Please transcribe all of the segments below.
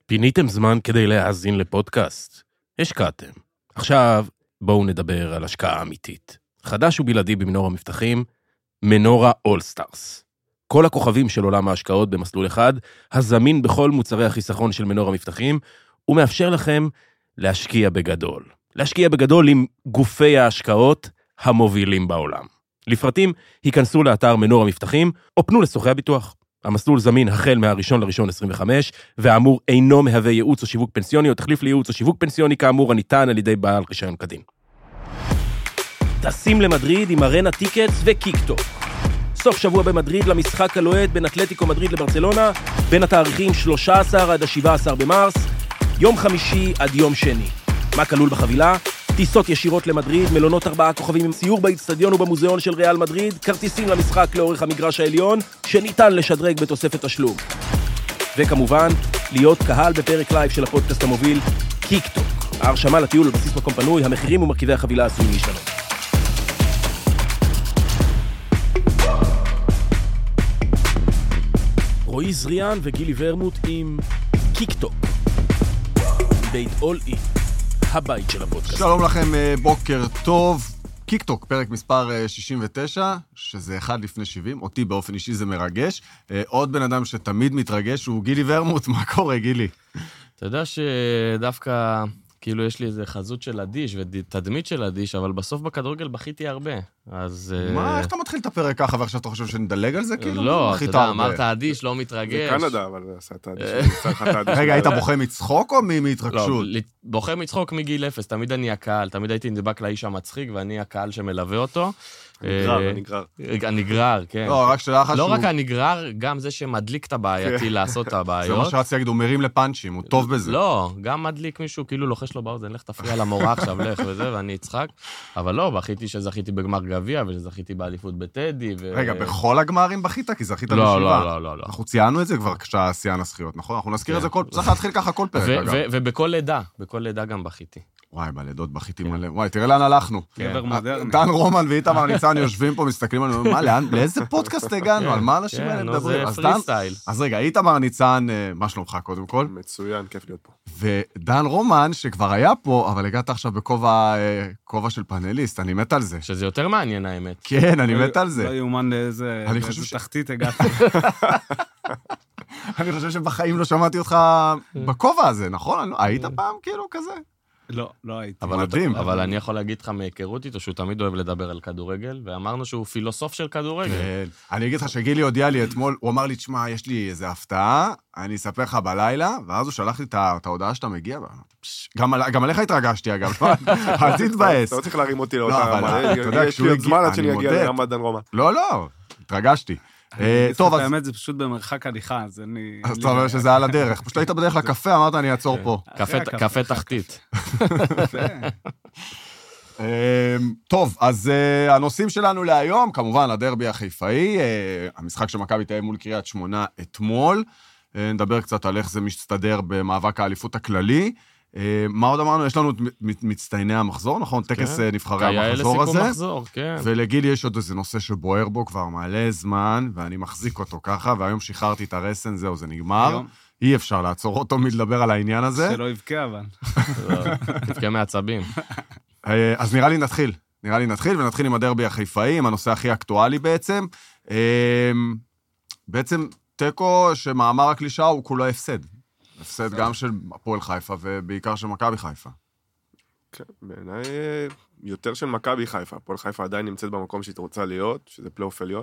פיניתם זמן כדי להאזין לפודקאסט? השקעתם. עכשיו בואו נדבר על השקעה אמיתית. חדש ובלעדי במנור המבטחים, מנורה אולסטארס. כל הכוכבים של עולם ההשקעות במסלול אחד, הזמין בכל מוצרי החיסכון של מנור המבטחים, ומאפשר לכם להשקיע בגדול. להשקיע בגדול עם גופי ההשקעות המובילים בעולם. לפרטים, היכנסו לאתר מנור המבטחים, או פנו לסוכני הביטוח. המסלול זמין החל מה-1/1/25, והאמור אינו מהווה ייעוץ או שיווק פנסיוני, או תחליף לייעוץ או שיווק פנסיוני כאמור הניתן על ידי בעל רישיון כדין. טסים למדריד עם ארנה טיקטס וקיקטוק. סוף שבוע במדריד למשחק הלוהט בין אתלטיקו מדריד לברצלונה, בין התאריכים 13 עד 17 במרס, יום חמישי עד יום שני. מה כלול בחבילה? טיסות ישירות למדריד, מלונות 4 כוכבים עם סיור באצטדיון ובמוזיאון של ריאל מדריד, כרטיסים למשחק לאורך המגרש העליון, שניתן לשדרג בתוספת תשלום. וכמובן, להיות קהל בפרק לייב של הפודקאסט המוביל, קיקטוק. ההרשמה לטיול על בסיס מקום פנוי, המחירים ומרכיבי החבילה עשויים להשתנות. רועי זריאן וגילי ורמוט עם קיקטוק. בית אול אי. הבית של הפודקאסט. שלום לכם, בוקר טוב. קיקטוק, פרק מספר 69, שזה 1 לפני 70. אותי באופן אישי זה מרגש. עוד בן אדם שתמיד מתרגש הוא גילי ורמוט. מה קורה, גילי? אתה יודע שדווקא, כאילו יש לי איזה חזות של אדיש ותדמית של אדיש, אבל בסוף בכדורגל בכיתי הרבה. אז... מה, איך אתה מתחיל את הפרק ככה, ועכשיו אתה חושב שנדלג על זה? כאילו, לא, אתה יודע, אמרת אדיש, לא מתרגש. זה קנדה, אבל עשה את האדיש. רגע, היית בוכה מצחוק או מהתרגשות? לא, בוכה מצחוק מגיל 0, תמיד אני הקהל, תמיד הייתי נדבק לאיש המצחיק, ואני הקהל שמלווה אותו. הנגרר, כן. לא, רק שתדע לך לא רק הנגרר, גם זה שמדליק את הבעייתי לעשות את הבעיות. זה מה שרציתי להגיד, הוא מרים לפאנצ'ים, הוא טוב בזה. לא, גם מדליק מישהו, כאילו לוחש לו באוזן, לך תפריע למורה עכשיו, לך וזה, ואני אצחק. אבל לא, בכיתי שזכיתי בגמר גביע, ושזכיתי באליפות בטדי. רגע, בכל הגמרים בכית? כי זכית לא, בשבעה. לא, לא, לא. אנחנו ציינו את זה כבר כשהשיאן הזכיות, נכון? אנחנו נזכיר את זה כל... צריך להתחיל ככה כל פרק, אגב. ובכל לידה גם בכיתי. וואי, בלידות בכיתי מלא. וואי, תראה לאן הלכנו. גבר מודרני. דן רומן ואיתמר ניצן יושבים פה, מסתכלים עלינו, מה, לאיזה פודקאסט הגענו? על מה האנשים האלה מדברים? זה פרי סטייל. אז רגע, איתמר ניצן, מה שלומך קודם כל? מצוין, כיף להיות פה. ודן רומן, שכבר היה פה, אבל הגעת עכשיו בכובע של פאנליסט, אני מת על זה. שזה יותר מעניין, האמת. כן, אני מת על זה. לא יאומן לאיזה תחתית הגעת. אני חושב שבחיים לא שמעתי אותך בכובע הזה, נכון? היית פעם כאילו כזה? לא הייתי. מדהים. אבל אני יכול להגיד לך מהיכרות איתו, שהוא תמיד אוהב לדבר על כדורגל, ואמרנו שהוא פילוסוף של כדורגל. כן. אני אגיד לך שגילי הודיע לי אתמול, הוא אמר לי, תשמע, יש לי איזו הפתעה, אני אספר לך בלילה, ואז הוא שלח לי את ההודעה שאתה מגיע, גם עליך התרגשתי, אגב, אל תתבאס. אתה לא צריך להרים אותי לאותה לא, אבל אתה יודע, יש לי עוד זמן עד שאני אגיע לרמת דן רומן. לא, התרגשתי. טוב, אז... האמת, זה פשוט במרחק הליכה, אז אני... אז אתה אומר שזה על הדרך. פשוט היית בדרך לקפה, אמרת, אני אעצור פה. קפה תחתית. טוב, אז הנושאים שלנו להיום, כמובן, הדרבי החיפאי, המשחק של מכבי תהיה מול קריית שמונה אתמול, נדבר קצת על איך זה מסתדר במאבק האליפות הכללי. מה עוד אמרנו? יש לנו מצטייני המחזור, נכון? טקס נבחרי המחזור הזה. ולגיל יש עוד איזה נושא שבוער בו כבר מלא זמן, ואני מחזיק אותו ככה, והיום שחררתי את הרסן, זהו, זה נגמר. אי אפשר לעצור אותו מלדבר על העניין הזה. שלא יבכה אבל. יבכה מעצבים. אז נראה לי נתחיל, ונתחיל עם הדרבי החיפאי, עם הנושא הכי אקטואלי בעצם. בעצם טקו שמאמר הקלישה הוא כולו הפסד. הפסד גם של הפועל חיפה, ובעיקר של מכבי חיפה. כן, בעיניי יותר של מכבי חיפה. הפועל חיפה עדיין נמצאת במקום שהיא רוצה להיות, שזה פלייאוף עליון.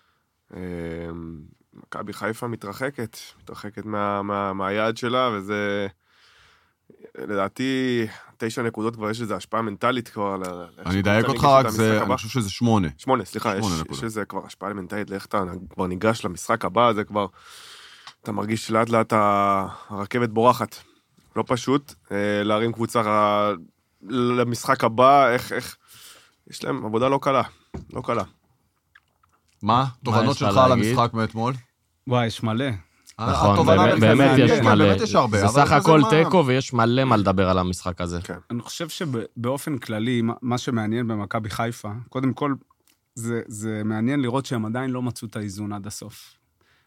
מכבי חיפה מתרחקת מהיעד שלה, וזה, לדעתי, 9 נקודות כבר יש איזו השפעה מנטלית כבר. אני אדייק אותך רק, אני חושב שזה 8. 8, סליחה, יש איזה כבר השפעה מנטלית, לאיך אתה כבר ניגש למשחק הבא, זה כבר... אתה מרגיש לאט לאט הרכבת בורחת. לא פשוט להרים קבוצה למשחק הבא, איך... יש להם עבודה לא קלה. לא קלה. מה? תובנות שלך על המשחק מאתמול? וואי, יש מלא. נכון, באמת יש מלא. זה סך הכל טקו ויש מלא מה לדבר על המשחק הזה. אני חושב שבאופן כללי, מה שמעניין במכבי חיפה, קודם כל, זה מעניין לראות שהם עדיין לא מצאו את האיזון עד הסוף.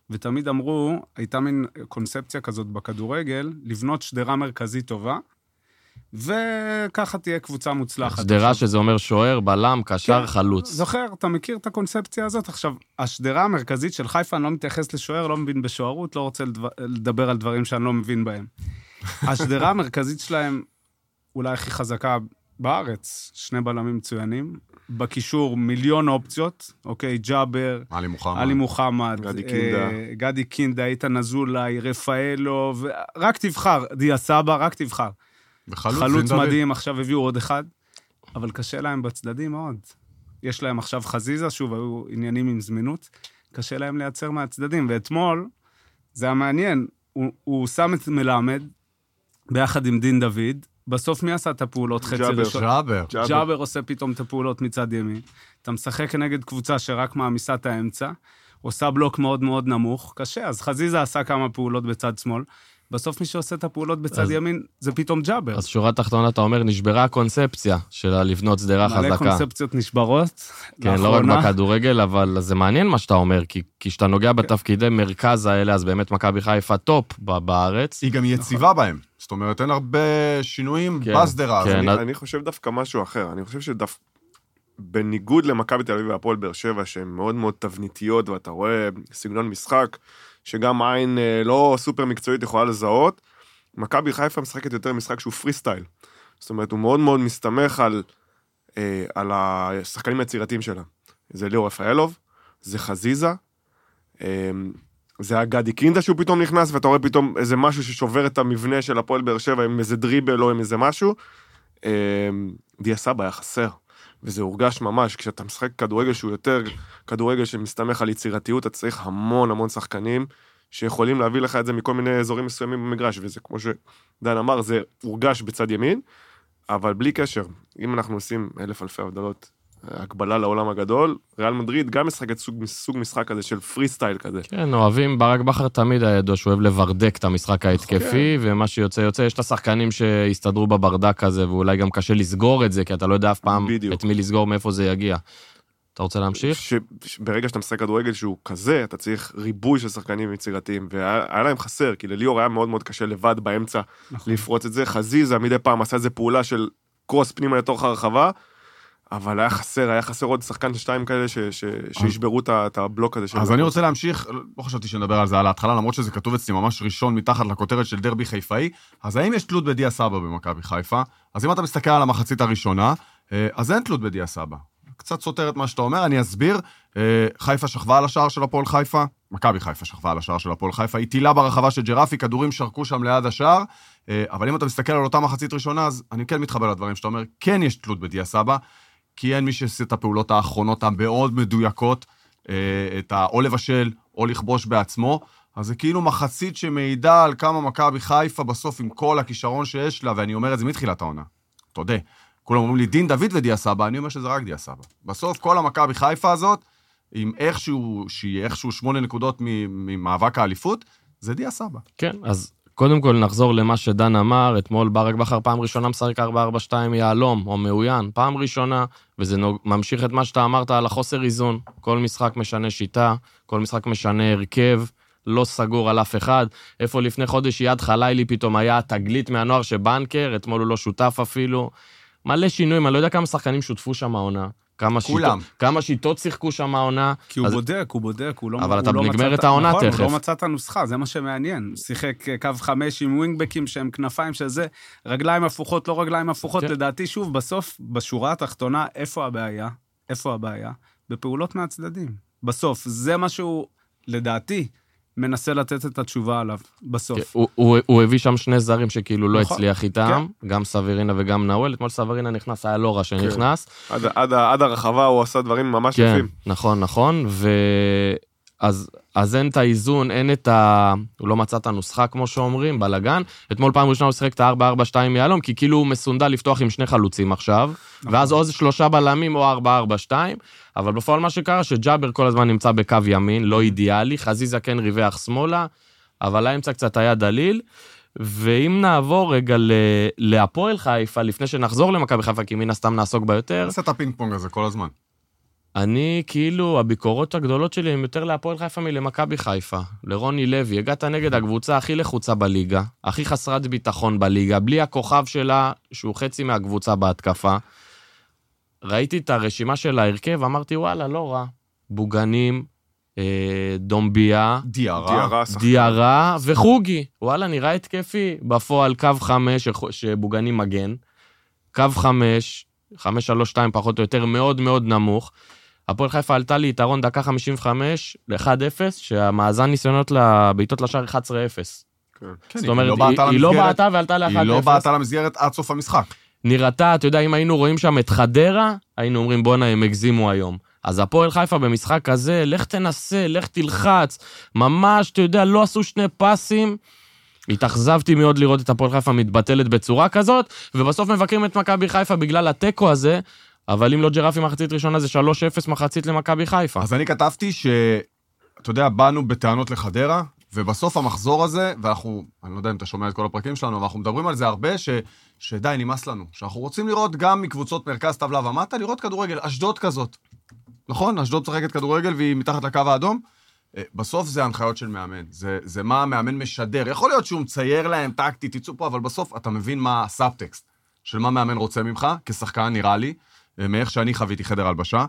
ותמיד אמרו, הייתה מין קונספציה כזאת בכדורגל, לבנות שדרה מרכזית טובה, וככה תהיה קבוצה מוצלחת. שדרה שזה אומר שוער, בלם, קשר, חלוץ. זוכר, אתה מכיר את הקונספציה הזאת? עכשיו, השדרה המרכזית של חיפה, אני לא מתייחס לשוער, לא מבין בשוערות, לא רוצה לדבר על דברים שאני לא מבין בהם. השדרה המרכזית שלהם, אולי הכי חזקה בארץ, 2 בלמים מצוינים, בקישור 1,000,000 אופציות, אוקיי, ג'אבר, עלי מוחמד, גדי קינדה, איתן אזולאי, רפאלו, רק תבחר, דיה סבא, רק תבחר. חלוץ מדהים, עכשיו הביאו עוד אחד, אבל קשה להם בצדדים מאוד. יש להם עכשיו חזיזה, שוב, היו עניינים עם זמינות, קשה להם לייצר מהצדדים, ואתמול, זה היה מעניין, הוא שם את מלמד, ביחד עם דין דוד, בסוף מי עשה את הפעולות חצי ראשון? ג'אבר עושה פתאום את הפעולות מצד ימין. אתה משחק נגד קבוצה שרק מעמיסה את האמצע, עושה בלוק מאוד מאוד נמוך, קשה, אז חזיזה עשה כמה פעולות בצד שמאל, בסוף מי שעושה את הפעולות בצד ימין, זה פתאום ג'אבר. אז שורה תחתונה, אתה אומר, נשברה הקונספציה של לבנות שדרה חזקה. מלא קונספציות נשברות. כן, לא רק בכדורגל, אבל זה מעניין מה שאתה אומר, כי כשאתה נוגע בתפקידי מרכז האלה, אז באמת מכבי חיפה טופ בארץ. היא גם יציבה בהם. זאת אומרת, אין הרבה שינויים בסדרה. אני חושב דווקא משהו אחר. אני חושב בניגוד למכבי תל אביב והפועל באר שבע, שהן מאוד מאוד תבניתיות, ואתה רואה סגנון משחק, שגם עין לא סופר מקצועית יכולה לזהות, מכבי חיפה משחקת יותר משחק שהוא פרי סטייל. זאת אומרת, הוא מאוד מאוד מסתמך על השחקנים היצירתיים שלה. זה ליאור רפאלוב, זה חזיזה, זה הגדי קינדה שהוא פתאום נכנס, ואתה רואה פתאום איזה משהו ששובר את המבנה של הפועל באר שבע, עם איזה דריבל או עם איזה משהו. דיה סבא היה חסר. וזה הורגש ממש, כשאתה משחק כדורגל שהוא יותר כדורגל שמסתמך על יצירתיות, אתה צריך המון המון שחקנים שיכולים להביא לך את זה מכל מיני אזורים מסוימים במגרש, וזה כמו שדן אמר, זה הורגש בצד ימין, אבל בלי קשר, אם אנחנו עושים 1,000 אלפי הבדלות, הקבלה לעולם הגדול, ריאל מדריד גם משחקת סוג משחק כזה של פרי סטייל כזה. כן, אוהבים, ברק בכר תמיד היה ידוע שהוא אוהב לברדק את המשחק ההתקפי, ומה שיוצא יוצא, יש את השחקנים שהסתדרו בברדק הזה, ואולי גם קשה לסגור את זה, כי אתה לא יודע אף פעם את מי לסגור, מאיפה זה יגיע. אתה רוצה להמשיך? ברגע שאתה משחק כדורגל שהוא כזה, אתה צריך ריבוי של שחקנים יצירתיים, והיה להם חסר, כי לליאור היה מאוד מאוד קשה לבד באמצע לפרוץ את זה. חזיזה מדי פעם עשה איזה פעולה של קרוס פנימה לתוך הרחבה, אבל היה חסר עוד שחקן שתיים כאלה שישברו את הבלוק הזה. אז אני רוצה להמשיך, לא חשבתי שנדבר על זה על ההתחלה, למרות שזה כתוב אצלי ממש ראשון מתחת לכותרת של דרבי חיפאי, אז האם יש תלות בדיה סבא במכבי חיפה? אז אם אתה מסתכל על המחצית הראשונה, אז אין תלות בדיה סבא. קצת סותר את מה שאתה אומר, אני אסביר. חיפה שכבה על השער של הפועל חיפה, מכבי חיפה שכבה על השער של הפועל חיפה, היא טילה ברחבה של ג'רפי, כדורים שרקו שם ליד השער, אבל אם אתה מסתכל על אותה מחצית ראשונה, אז אני כן מתחבר לדברים שאתה אומר, כן יש תלות בדיה סבא, כי אין מי שעושה את הפעולות האחרונות המאוד מדויקות, את או לבשל או לכבוש בעצמו, אז זה כאילו מחצית שמעידה על כמה מכבי חיפה בסוף עם כל הכישרון שיש לה, ואני אומר את זה מתחילת העונה. תודה. כולם אומרים לי, דין דוד ודיה סבא, אני אומר שזה רק דיה סבא. בסוף כל המכבי חיפה הזאת, עם שהיא איכשהו 8 נקודות ממאבק האליפות, זה דיה סבא. כן, אז קודם כל נחזור למה שדן אמר, אתמול ברק בכר פעם ראשונה משחק 4-4-2 יעלום, או מאוין, פעם ראשונה, וזה ממשיך את מה שאתה אמרת על החוסר איזון. כל משחק משנה שיטה, כל משחק משנה הרכב, לא סגור על אף אחד. איפה לפני חודש יד חלילי פתאום היה תגלית מהנוער שבנקר, אתמול הוא לא שותף אפילו. מלא שינויים, אני לא יודע כמה שחקנים שותפו שם העונה. כמה שיטות שיחקו שם העונה. כי הוא בודק, הוא לא... אבל אתה נגמר את העונה תכף. הוא לא מצא את הנוסחה, זה מה שמעניין. הוא שיחק קו 5 עם ווינגבקים שהם כנפיים שזה, רגליים הפוכות, לא רגליים הפוכות, לדעתי שוב, בסוף, בשורה התחתונה, איפה הבעיה? בפעולות מהצדדים. בסוף, זה משהו, לדעתי, מנסה לתת את התשובה עליו, בסוף. הוא הביא שם 2 זרים שכאילו לא הצליח איתם, גם סברינה וגם נאואל, אתמול סברינה נכנס, היה לא רע שנכנס. עד הרחבה הוא עשה דברים ממש יפים. נכון, אז אין את האיזון, הוא לא מצא את הנוסחה כמו שאומרים, בלגן. אתמול פעם ראשונה הוא שיחק את ה-4-4-2 יעלום, כי כאילו הוא מסונדל לפתוח עם 2 חלוצים עכשיו, ואז עוד 3 בלמים או 4-4-2, אבל בפועל מה שקרה, שג'אבר כל הזמן נמצא בקו ימין, לא אידיאלי, חזיזה כן ריווח שמאלה, אבל האמצע קצת היה דליל, ואם נעבור רגע להפועל חיפה, לפני שנחזור למכבי חיפה, כי מן הסתם נעסוק בה יותר. נעשה את הפינג פונג הזה כל הזמן. אני, כאילו, הביקורות הגדולות שלי הן יותר להפועל חיפה מלמכבי חיפה. לרוני לוי, הגעת נגד הקבוצה הכי לחוצה בליגה, הכי חסרת ביטחון בליגה, בלי הכוכב שלה, שהוא חצי מהקבוצה בהתקפה. ראיתי את הרשימה של ההרכב, אמרתי, וואלה, לא רע. בוגנים, דומביה, דיארה וחוגי. וואלה, נראה התקפי. בפועל קו 5 שבוגנים מגן, קו 5, 5-3-2 פחות או יותר, מאוד מאוד נמוך. הפועל חיפה עלתה לי יתרון דקה 55 ל-1-0, שהמאזן ניסיונות לבעיטות לשער 11-0. זאת אומרת, היא לא בעטה ועלתה ל-1-0. היא לא בעטה למסגרת עד סוף המשחק. נראתה, אתה יודע, אם היינו רואים שם את חדרה, היינו אומרים, בוא'נה, הם הגזימו היום. אז הפועל חיפה במשחק הזה, לך תנסה, לך תלחץ, ממש, אתה יודע, לא עשו שני פסים, התאכזבתי מאוד לראות את הפועל חיפה מתבטלת בצורה כזאת, ובסוף מבקרים את מכבי חיפה בגלל הטקו הזה, אבל אם לא ג'רפי מחצית ראשונה, זה 3-0 מחצית למכבי חיפה. אז אני כתבתי אתה יודע, באנו בטענות לחדרה, ובסוף המחזור הזה, ואנחנו, אני לא יודע אם אתה שומע את כל הפרקים שלנו, אבל אנחנו מדברים על זה הרבה, שדי נמאס לנו, שאנחנו רוצים לראות גם מקבוצות מרכז טבלה ומטה, לראות כדורגל, אשדוד כזאת. נכון? אשדוד משחקת כדורגל והיא מתחת לקו האדום. בסוף זה הנחיות של מאמן. זה מה המאמן משדר. יכול להיות שהוא מצייר להם טקטית, תצאו פה, אבל בסוף אתה מבין מה הסאבטקסט של מה מאמן רוצה ממך, כשחקן נראה לי, מאיך שאני חוויתי חדר הלבשה.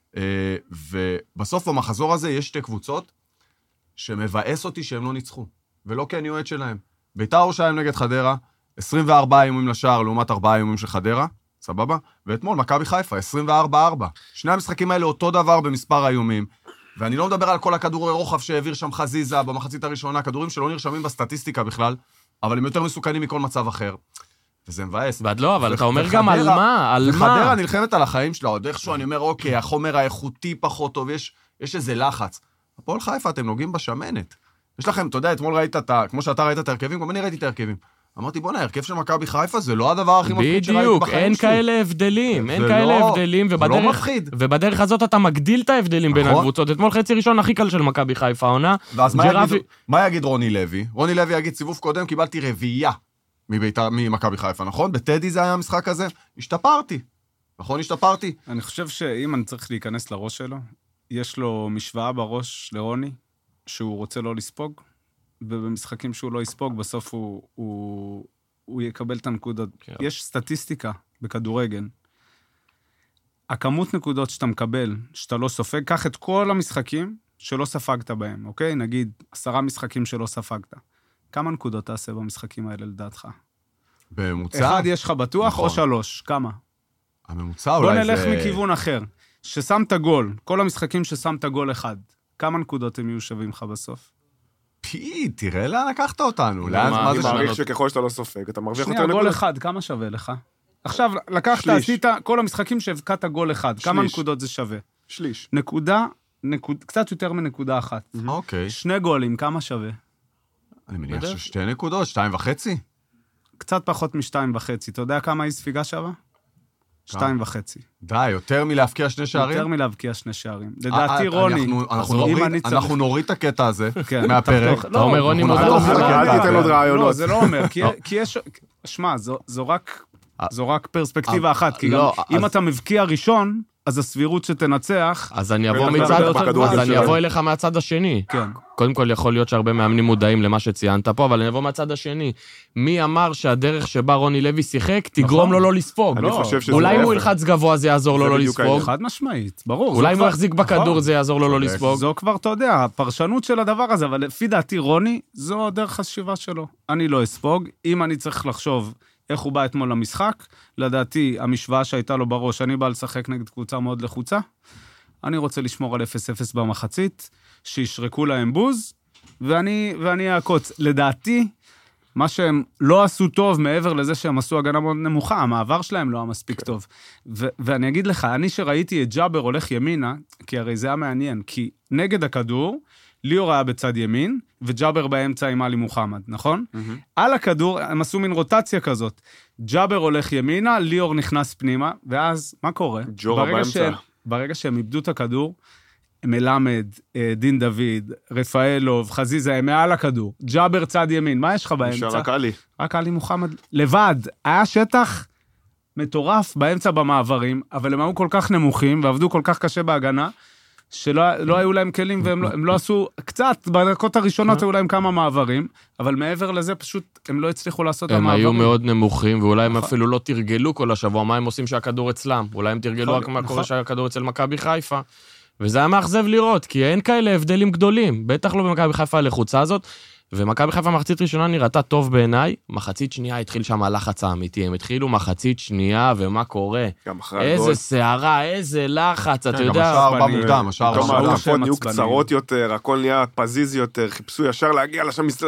ובסוף במחזור הזה יש שתי קבוצות שמבאס אותי שהם לא ניצחו, ולא כי אני אוהד שלהם. בית"ר ירושלים נגד חדרה, 24 איומים לשער לעומת 4 איומים של חדרה, סבבה? ואתמול מכבי חיפה, 24-4. שני המשחקים האלה אותו דבר במספר האיומים, ואני לא מדבר על כל הכדורי רוחב שהעביר שם חזיזה במחצית הראשונה, כדורים שלא נרשמים בסטטיסטיקה בכלל, אבל הם יותר מסוכנים מכל מצב אחר. וזה מבאס. ועד לא, אבל אתה אומר גם על מה? על מה? וחדרה נלחמת על החיים שלה, עוד איכשהו אני אומר, אוקיי, החומר האיכותי פחות טוב, יש איזה לחץ. הפועל חיפה, אתם נוגעים בשמנת. יש לכם, אתה יודע, אתמול ראית כמו שאתה ראית את ההרכבים, גם אני ראיתי את ההרכבים. אמרתי, בוא'נה, ההרכב של מכבי חיפה זה לא הדבר הכי מפחיד שראיתי בחיים שלי. בדיוק, אין כאלה הבדלים, אין כאלה הבדלים, ובדרך הזאת אתה מגדיל את ההבדלים בין הקבוצות. אתמול חצי ראשון הכי קל של מכבי חיפה, עונה. ואז מה יגיד רוני לוי? רוני לוי יגיד, סיבוב קודם קיבלתי רביעייה ממכבי חיפה, נכון? בטדי זה היה המשחק הזה. השתפרתי. נכון, השתפרתי. אני חושב שאם אני צריך להיכנס לראש שלו, יש לו משוואה בראש לרוני, שהוא רוצה לא לספוג, ובמשחקים שהוא לא יספוג, בסוף הוא יקבל את הנקודות. יש סטטיסטיקה בכדורגל. הכמות נקודות שאתה מקבל, שאתה לא סופג, קח את כל המשחקים שלא ספגת בהם, אוקיי? נגיד, 10 משחקים שלא ספגת. כמה נקודות תעשה במשחקים האלה לדעתך? בממוצע? 1 יש לך בטוח, נכון. או 3, כמה? הממוצע אולי זה... בוא נלך מכיוון אחר. ששמת גול, כל המשחקים ששמת גול 1, כמה נקודות הם יהיו שווים לך בסוף? תראה לאן לקחת אותנו. אני מעריך שככל שאתה לא סופג, אתה מרוויח יותר נקודות. שנייה, גול 1, כמה שווה לך? עכשיו, לקחת, עשית כל המשחקים שהבקעת גול 1, כמה נקודות זה שווה? שליש. קצת יותר מנקודה 1. אוקיי. 2 גולים, כמה שווה? אני מניח ש2 נקודות, 2.5? קצת פחות מ2.5. אתה יודע כמה היא ספיגה שווה? 2.5. די, יותר מלהבקיע 2 שערים? יותר מלהבקיע 2 שערים. לדעתי רוני... אנחנו נוריד את הקטע הזה מהפרק. אתה אומר רוני מודע. אל תיתן עוד רעיונות. לא, זה לא אומר, כי יש... שמע, זו רק פרספקטיבה אחת, כי גם אם אתה מבקיע ראשון, אז הסבירות שתנצח... אז אני אבוא אליך מהצד השני. קודם כל יכול להיות שהרבה מאמנים מודעים למה שציינת פה, אבל אני אבוא מהצד השני. מי אמר שהדרך שבה רוני לוי שיחק תגרום לו לא לספוג? אולי אם הוא ילחץ גבוה זה יעזור לו לא לספוג. חד משמעית, ברור. אולי אם הוא יחזיק בכדור זה יעזור לו לא לספוג. זו כבר, אתה יודע, הפרשנות של הדבר הזה, אבל לפי דעתי רוני, זו הדרך חשיבה שלו. אני לא אספוג. אם אני צריך לחשוב איך הוא בא אתמול למשחק, לדעתי, המשוואה שהייתה לו בראש, אני בא לשחק נגד קבוצה מאוד לחוצה, אני רוצה לשמור על 0-0 במחצית, שישרקו להם בוז, ואני אעקוץ. לדעתי, מה שהם לא עשו טוב, מעבר לזה שהם עשו הגנה מאוד נמוכה, המעבר שלהם לא היה מספיק טוב. ואני אגיד לך, אני שראיתי את ג'אבר הולך ימינה, כי הרי זה היה מעניין, כי נגד הכדור, ליאור היה בצד ימין, וג'אבר באמצע עם אלי מוחמד, נכון? על הכדור, הם עשו מין רוטציה כזאת. ג'אבר הולך ימינה, ליאור נכנס פנימה, ואז, מה קורה? ג'ורה באמצע. ברגע שהם איבדו את הכדור, מלמד, דין דוד, רפאלוב, חזיזה, הם מעל הכדור. ג'אבר צד ימין, מה יש לך באמצע? רק אלי. רק אלי מוחמד. לבד, היה שטח מטורף באמצע במעברים, אבל הם היו כל כך נמוכים, ועבדו כל כך קשה בהגנה, שלא היו להם כלים, והם לא עשו, קצת, בדקות הראשונות היו להם כמה מעברים, אבל מעבר לזה פשוט הם לא הצליחו לעשות את המעברים. הם היו מאוד נמוכים, ואולי הם אפילו לא תרגלו כל השבוע, מה הם עושים שהכדור אצלם? אולי הם תרגלו רק מה קורה שהכדור אצל מכבי חיפה. וזה היה מאכזב לראות, כי אין כאלה הבדלים גדולים, בטח לא במכבי חיפה הלחוצה הזאת, ומכבי חיפה מחצית ראשונה נראתה טוב בעיניי, מחצית שנייה התחיל שם הלחץ האמיתי, הם התחילו מחצית שנייה, ומה קורה? איזה שערה, איזה לחץ, אתה יודע. גם השער בא מוקדם, השער בא פתאום מוקדם. ההתקפות נהיו קצרות יותר, הכל נהיה פזיז יותר, חיפשו ישר להגיע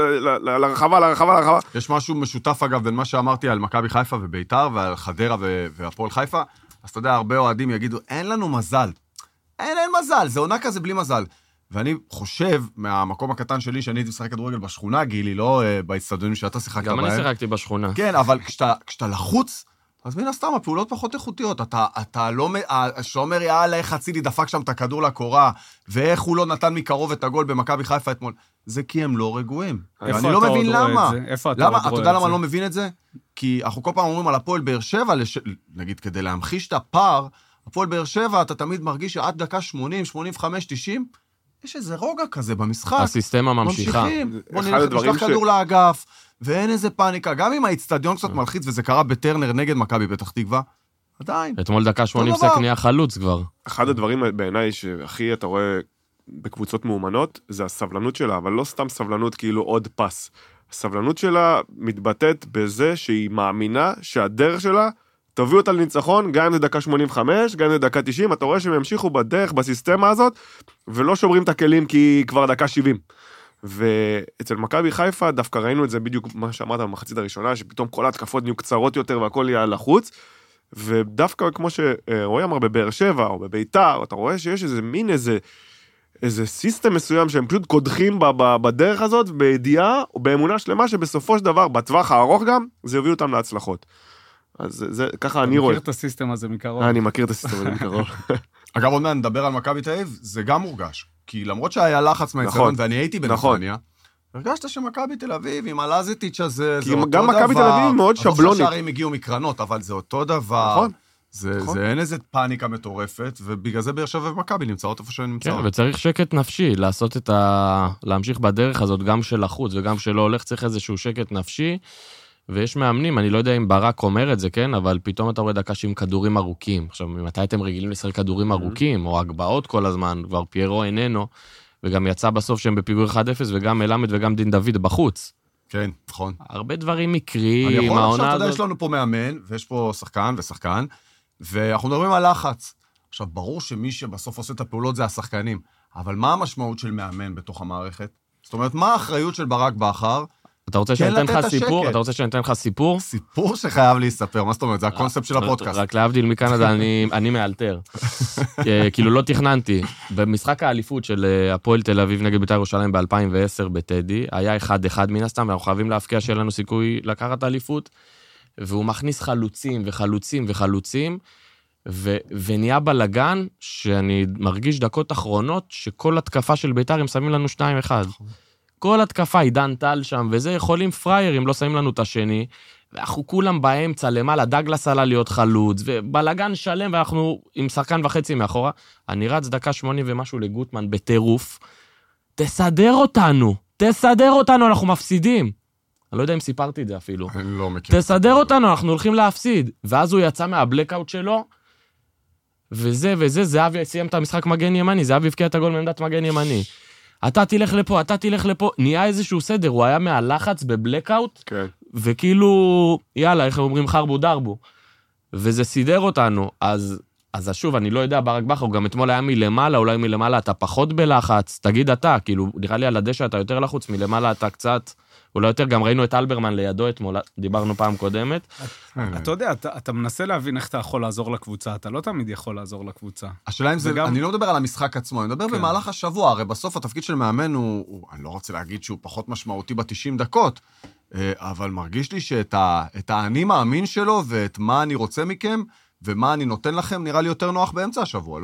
לרחבה. יש משהו משותף אגב בין מה שאמרתי על מכבי חיפה וביתר, ועל חדרה והפועל חיפה, אז אתה יודע, הרבה אוהדים יגידו, אין לנו מזל. אין מזל, זה עונה כזה בלי מזל. ואני חושב, מהמקום הקטן שלי, שאני הייתי משחק כדורגל בשכונה, גילי, לא באצטדיונים שאתה שיחקת בהם. גם אני שיחקתי בשכונה. כן, אבל כשאתה לחוץ, אז מן הסתם, הפעולות פחות איכותיות. אתה לא, שאומר, יאללה, איך אצילי דפק שם את הכדור לקורה, ואיך הוא לא נתן מקרוב את הגול במכבי חיפה אתמול. זה כי הם לא רגועים. אני לא מבין למה. איפה אתה רואה את זה? אתה יודע למה אני לא מבין את זה? כי אנחנו כל פעם אומרים על הפועל באר שבע, נגיד, כדי להמחיש את הפער, הפועל באר שבע, אתה תמיד מרגיש שעד דקה 80, 85, 90, יש איזה רוגע כזה במשחק. הסיסטמה ממשיכה. בוא נשלח כדור לאגף, ואין איזה פניקה. גם אם האצטדיון קצת מלחיץ, וזה קרה בטרנר נגד מכבי פתח תקווה, עדיין. אתמול דקה 80 סק נהיה חלוץ כבר. אחד הדברים בעיניי שהכי אתה רואה בקבוצות מאומנות, זה הסבלנות שלה, אבל לא סתם סבלנות כאילו עוד פס. הסבלנות שלה מתבטאת בזה שהיא מאמינה שהדרך שלה תביאו אותה לניצחון, גם אם זה דקה 85, גם אם זה דקה 90, אתה רואה שהם ימשיכו בדרך, בסיסטמה הזאת, ולא שוברים את הכלים כי כבר דקה 70. ואצל מכבי חיפה, דווקא ראינו את זה בדיוק מה שאמרת במחצית הראשונה, שפתאום כל ההתקפות נהיו קצרות יותר והכל יהיה לחוץ, ודווקא כמו שרועי אמר בבאר שבע או בביתר, אתה רואה שיש איזה מין איזה סיסטם מסוים שהם פשוט קודחים בדרך הזאת, בידיעה או באמונה שלמה שבסופו של דבר, בטווח הארוך גם, זה יוביל אותם להצלחות. אז זה, ככה אני רואה. מכיר את הסיסטם הזה מקרוב. אני מכיר את הסיסטם הזה מקרוב. אגב, עוד מעט נדבר על מכבי תל אביב, זה גם מורגש. כי למרות שהיה לחץ מהאצטדיון, ואני הייתי בנתניה, הרגשת שמכבי תל אביב, עם הלזיטיץ' הזה, זה אותו דבר. גם מכבי תל אביב מאוד שבלונית. לא שהשערים הגיעו מקרנות, אבל זה אותו דבר. זה אין איזה פאניקה מטורפת, ובגלל זה באר שבע ומכבי נמצאות איפה שהן נמצאות. כן, וצריך שקט נפשי, להמשיך בדרך הזאת, גם של החוץ וגם שלא הולך, צריך איזשהו שקט נפשי. ויש מאמנים, אני לא יודע אם ברק אומר את זה, כן, אבל פתאום אתה רואה דקה עם כדורים ארוכים. עכשיו, מתי אתם רגילים לשחק כדורים ארוכים, או הגבעות כל הזמן, כבר פיירו איננו, וגם יצא בסוף שהם בפיגור 1-0, וגם מלמד וגם דין דוד בחוץ. כן, נכון. הרבה דברים מקריים, אני יכול העונה עכשיו, אתה יודע, הזאת. יש לנו פה מאמן, ויש פה שחקן ושחקן, ואנחנו מדברים על לחץ. עכשיו, ברור שמי שבסוף עושה את הפעולות זה השחקנים, אבל מה המשמעות של מאמן בתוך המערכת? זאת אומרת, מה האחריות של ברק בכר? אתה רוצה שאני אתן לך סיפור? אתה רוצה שאני אתן לך סיפור? סיפור שחייב להספר, מה זאת אומרת? זה הקונספט של הפודקאסט. רק להבדיל מקנדה, אני מאלתר. כאילו לא תכננתי. במשחק האליפות של הפועל תל אביב נגד בית"ר ירושלים ב-2010 בטדי, היה 1-1 מן הסתם, ואנחנו חייבים להפקיע שיהיה לנו סיכוי לקחת האליפות, והוא מכניס חלוצים וחלוצים וחלוצים, ונהיה בלגן שאני מרגיש דקות אחרונות שכל התקפה של בית"ר הם שמים לנו 2-1. כל התקפה, עידן טל שם, וזה יכולים פריירים, לא שמים לנו את השני, ואנחנו כולם באמצע, למעלה, דגלס עלה להיות חלוץ, ובלגן שלם, ואנחנו עם שחקן וחצי מאחורה. אני רץ דקה 80 ומשהו לגוטמן בטירוף, תסדר אותנו, אנחנו מפסידים. אני לא יודע אם סיפרתי את זה אפילו. אני לא מכיר. תסדר אותנו, אנחנו הולכים להפסיד. ואז הוא יצא מהבלקאוט שלו, וזה, זהבי סיים את המשחק מגן ימני, זהבי הבקיע את הגול מעמדת מגן ימני. אתה תלך לפה, נהיה איזשהו סדר, הוא היה מהלחץ בבלקאוט, כן. וכאילו, יאללה, איך אומרים חרבו דרבו. וזה סידר אותנו, אז שוב, אני לא יודע, ברק בכר, הוא גם אתמול היה מלמעלה, אולי מלמעלה אתה פחות בלחץ, תגיד אתה, כאילו, נראה לי על הדשא אתה יותר לחוץ, מלמעלה אתה קצת, אולי יותר, גם ראינו את אלברמן לידו אתמול, דיברנו פעם קודמת. אתה יודע, אתה מנסה להבין איך אתה יכול לעזור לקבוצה, אתה לא תמיד יכול לעזור לקבוצה. השאלה אם זה, אני לא מדבר על המשחק עצמו, אני מדבר במהלך השבוע, הרי בסוף התפקיד של מאמן הוא, אני לא רוצה להגיד שהוא פחות משמעותי ב-90 דקות, אבל מרגיש לי שאת האני מאמין שלו, ואת מה אני רוצה מכם, ומה אני נותן לכם, נראה לי יותר נוח באמצע השבוע, לא?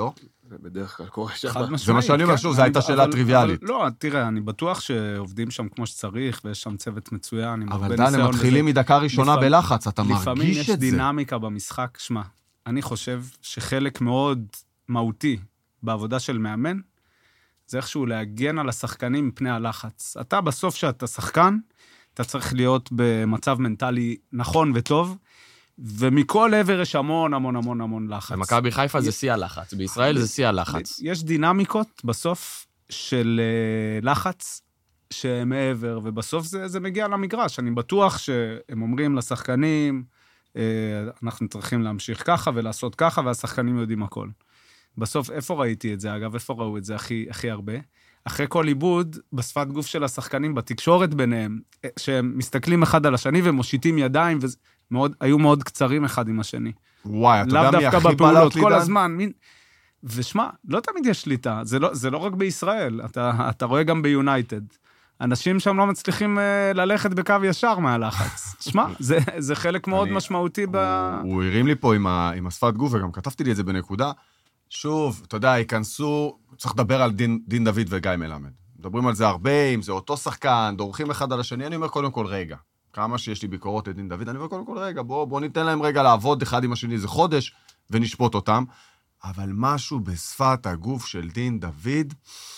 זה בדרך כלל קורה שם. חד משמעית. זה מה שאני אומר, שוב, זו הייתה שאלה טריוויאלית. לא, תראה, אני בטוח שעובדים שם כמו שצריך, ויש שם צוות מצוין. אבל דן, הם מתחילים מדקה ראשונה בלחץ, אתה מרגיש את זה. לפעמים יש דינמיקה במשחק. שמע, אני חושב שחלק מאוד מהותי בעבודה של מאמן, זה איכשהו להגן על השחקנים מפני הלחץ. אתה בסוף שאתה שחקן, אתה צריך להיות במצב מנטלי נכון וטוב, ומכל עבר יש המון המון המון המון לחץ. במכבי חיפה זה שיא הלחץ, בישראל זה שיא הלחץ. יש דינמיקות בסוף של לחץ שמעבר, ובסוף זה מגיע למגרש. אני בטוח שהם אומרים לשחקנים, אנחנו צריכים להמשיך ככה ולעשות ככה, והשחקנים יודעים הכל. בסוף, איפה ראיתי את זה? אגב, איפה ראו את זה הכי הרבה? אחרי כל עיבוד, בשפת גוף של השחקנים, בתקשורת ביניהם, שהם מסתכלים אחד על השני ומושיטים ידיים, היו מאוד קצרים אחד עם השני. וואי, אתה יודע מי הכי בפעולות, בלט לי, כל דן? הזמן. ושמע, לא תמיד יש שליטה, זה לא רק בישראל, אתה רואה גם ביונייטד. אנשים שם לא מצליחים ללכת בקו ישר מהלחץ. שמע, זה חלק מאוד משמעותי הוא הרים לי פה עם השפת גוף, וגם כתבתי לי את זה בנקודה. שוב, אתה יודע, ייכנסו, צריך לדבר על דין דוד וגיא מלמד. מדברים על זה הרבה, אם זה אותו שחקן, דורכים אחד על השני, אני אומר קודם כל רגע. כמה שיש לי ביקורות לדין דוד, אני אומר קודם כל רגע, בוא ניתן להם רגע לעבוד אחד עם השני איזה חודש, ונשפוט אותם. אבל משהו בשפת הגוף של דין דוד,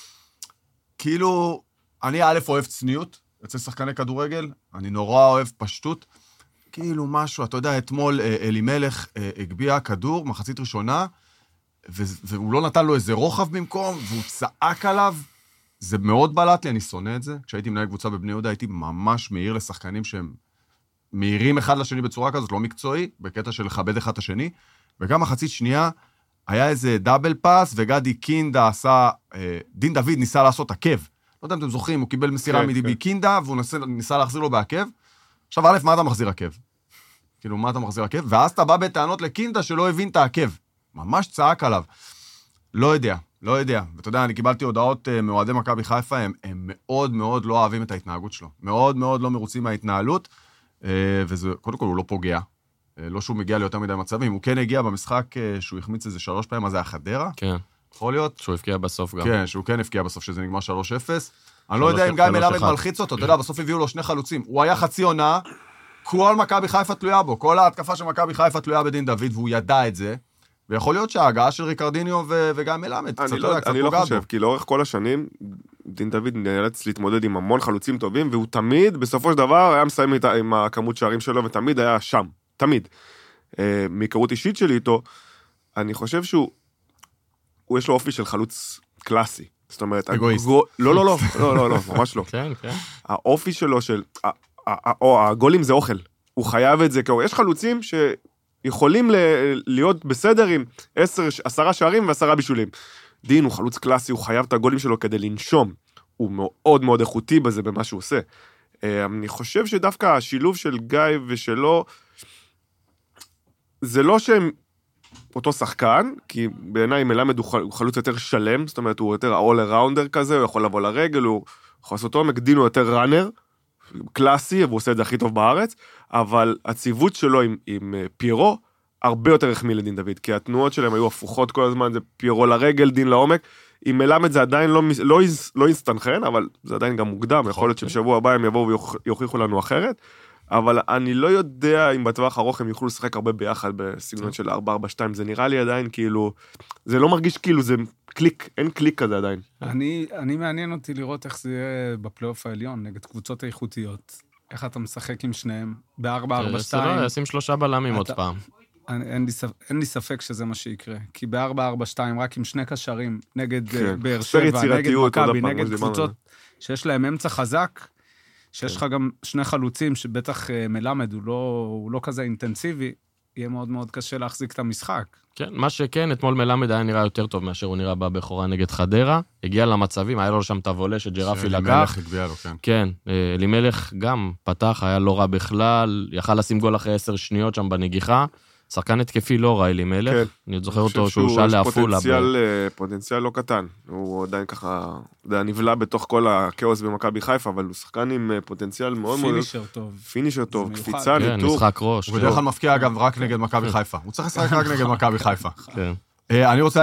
כאילו, אני א' אוהב צניעות, אצל שחקני כדורגל, אני נורא אוהב פשטות, כאילו משהו, אתה יודע, אתמול אלימלך הגביע כדור, מחצית ראשונה, והוא לא נתן לו איזה רוחב במקום, והוא צעק עליו, זה מאוד בלט לי, אני שונא את זה. כשהייתי מנהל קבוצה בבני יהודה, הייתי ממש מהיר לשחקנים שהם מהירים אחד לשני בצורה כזאת, לא מקצועי, בקטע של לכבד אחד את השני, וגם מחצית שנייה, היה איזה דאבל פאס, וגדי קינדה עשה, דין דוד ניסה לעשות עקב. לא יודע אם אתם זוכרים, הוא קיבל מסירה מדיבי קינדה, והוא ניסה להחזיר לו בעקב. עכשיו, א', מה אתה מחזיר עקב? כאילו, מה אתה מחזיר עקב? ואז אתה בא בטענות לקינדה שלא הבין את העקב. ממש צעק עליו. לא יודע. ואתה יודע, אני קיבלתי הודעות מאוהדי מכבי חיפה, הם מאוד מאוד לא אוהבים את ההתנהגות שלו. מאוד מאוד לא מרוצים מההתנהלות, וזה, קודם כל, הוא לא פוגע. לא שהוא מגיע ליותר מדי מצבים. הוא כן הגיע במשחק שהוא החמיץ איזה 3 פעמים, אז זה היה חדרה. כן. יכול להיות? שהוא הפקיע בסוף גם. כן, שהוא כן הפקיע בסוף, שזה נגמר 3-0. אני לא יודע אם גיא מלמד מלחיץ אותו, אתה יודע, בסוף הביאו לו 2 חלוצים. הוא היה חצי עונה, כל מכבי חיפה תלויה בו, כל ההתקפה של מכבי חיפה תלויה בדין דוד, והוא ידע את זה. ויכול להיות שההגעה של ריקרדיניו וגיא מלמד, קצת פוגעת בו. אני לא חושב, כי לאורך כל השנים, דין דוד נאלץ להתמודד עם המון חלוצים טובים, והוא תמיד, בסופו של דבר, היה מסיים עם הכמות שערים שלו, ותמיד היה שם. תמיד. מהיכרות אישית שלי איתו, אני חושב יש לו אופי של חלוץ קלאסי. זאת אומרת, אגואיסט. לא, ממש לא. כן, כן. האופי שלו או הגולים זה אוכל. הוא חייב את זה, כי יש חלוצים שיכולים להיות בסדר עם 10 שערים ו10 בישולים. דין הוא חלוץ קלאסי, הוא חייב את הגולים שלו כדי לנשום. הוא מאוד מאוד איכותי בזה, במה שהוא עושה. אני חושב שדווקא השילוב של גיא ושלו, זה לא שהם אותו שחקן, כי בעיניי מלמד הוא חלוץ יותר שלם, זאת אומרת, הוא יותר all-arounder כזה, הוא יכול לבוא לרגל, הוא יכול לעשות עומק, דין הוא יותר ראנר, קלאסי, והוא עושה את זה הכי טוב בארץ, אבל הציוות שלו עם פירו, הרבה יותר החמיא לדין דוד, כי התנועות שלהם היו הפוכות כל הזמן, זה פירו לרגל, דין לעומק, עם מלמד זה עדיין לא יסתנחן, אבל זה עדיין גם מוקדם, יכול להיות שבשבוע הבא הם יבואו ויוכיחו לנו אחרת, אבל אני לא יודע אם בטווח ארוך הם יוכלו לשחק הרבה ביחד בסגנון של 4-4-2, זה נראה לי עדיין כאילו, זה לא מרגיש כאילו, זה קליק, אין קליק כזה עדיין. אני מעניין אותי לראות איך זה יהיה בפלייאוף העליון, נגד קבוצות איכותיות, איך אתה משחק עם שניהם, ב-4-4-2. ישים 3 בלמים עוד פעם. אין לי ספק שזה מה שיקרה, כי ב-4-4-2 רק עם 2 קשרים, נגד באר שבע, נגד מכבי, נגד קבוצות שיש להם אמצע חזק, שיש לך גם 2 חלוצים, שבטח מלמד, הוא לא כזה אינטנסיבי, יהיה מאוד מאוד קשה להחזיק את המשחק. כן, מה שכן, אתמול מלמד היה נראה יותר טוב מאשר הוא נראה בבכורה נגד חדרה, הגיע למצבים, היה לו שם את הוולה שג'רפי לקח. כן, אלימלך גם פתח, היה לא רע בכלל, יכל לשים גול אחרי 10 שניות שם בנגיחה, שחקן התקפי לא רע אלימלך, אני זוכר אותו שהוא שאל לעפולה. פוטנציאל לא קטן, הוא עדיין ככה, נבלע בתוך כל הכאוס במכבי חיפה, אבל הוא שחקן עם פוטנציאל מאוד מאוד... פינישר טוב, קפיצה, ניתוק. משחק ראש. הוא בדרך כלל מפקיע אגב רק נגד מכבי חיפה, הוא צריך לשחק רק נגד מכבי חיפה. אני רוצה להגיד,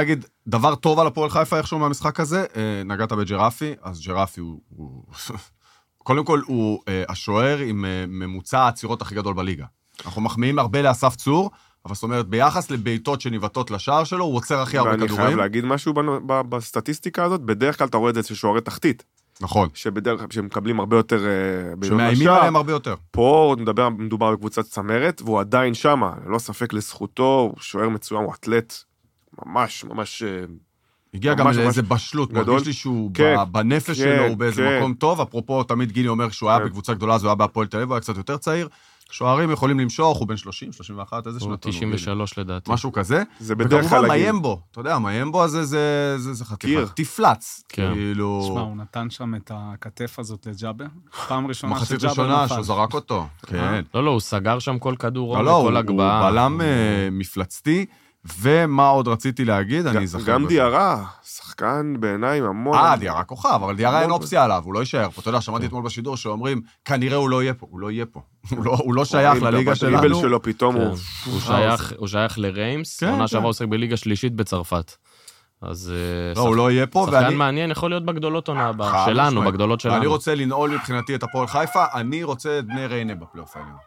דבר טוב על הפועל חיפה איכשהו מהמשחק הזה, נגעת בג'רפי, אז ג'רפי הוא קודם כל הוא השוער עם ממוצע העצירות הכי גדול בליגה. אנחנו מחמיאים הרבה לאסף צור, אבל זאת אומרת, ביחס לביתות שניבטות לשער שלו, הוא עוצר הכי הרבה כדורים. ואני חייב להגיד משהו בסטטיסטיקה הזאת, בדרך כלל אתה רואה את זה ששוערי תחתית. נכון. שבדרך כלל שמקבלים הרבה יותר שמאיימים עליהם הרבה יותר. פה מדובר בקבוצת צמרת, והוא עדיין שמה, לא ספק לזכותו, הוא שוער מצוין, הוא אתלט ממש, ממש... הגיע גם לאיזה בשלות, מרגיש לי שהוא בנפש שלו, הוא באיזה מקום טוב, אפרופו תמיד גילי אומר שהוא היה בקבוצה גדולה, אז הוא היה בהפועל תל אביב, הוא היה קצת יותר צעיר, שוערים יכולים למשוך, הוא בן 30, 31, איזה שנתון? 93 לדעתי. משהו כזה. זה בדרך כלל... וכמובן מיימבו, אתה יודע, מיימבו הזה זה חתיכה. תפלץ. כאילו... תשמע, הוא נתן שם את הכתף הזאת לג'אבר. פעם ראשונה מחצית ראשונה שהוא זרק אותו. כן. לא, הוא סגר שם כל כדור, לא, כל הגבהה. הוא בלם מפלצתי, ומה עוד רציתי להגיד, אני אזכר. גם דיארה, שחקן בעיניים המון. דיארה כוכב, אבל דיארה אין אופציה עליו, הוא לא יישאר פה. אתה יודע, שמעתי אתמול בשידור שאומרים, כנראה הוא לא יהיה פה, הוא לא יהיה פה. הוא לא שייך לליגה שלנו. בדריבל שלו פתאום הוא שייך לריימס, עונה שעברה עוסק בליגה שלישית בצרפת. אז... לא, הוא לא יהיה פה. שחקן מעניין יכול להיות בגדולות עונה הבאה, שלנו, בגדולות שלנו. אני רוצה לנעול מבחינתי את הפועל חיפה, אני רוצה את בני ריינה בפלייאוף העליון.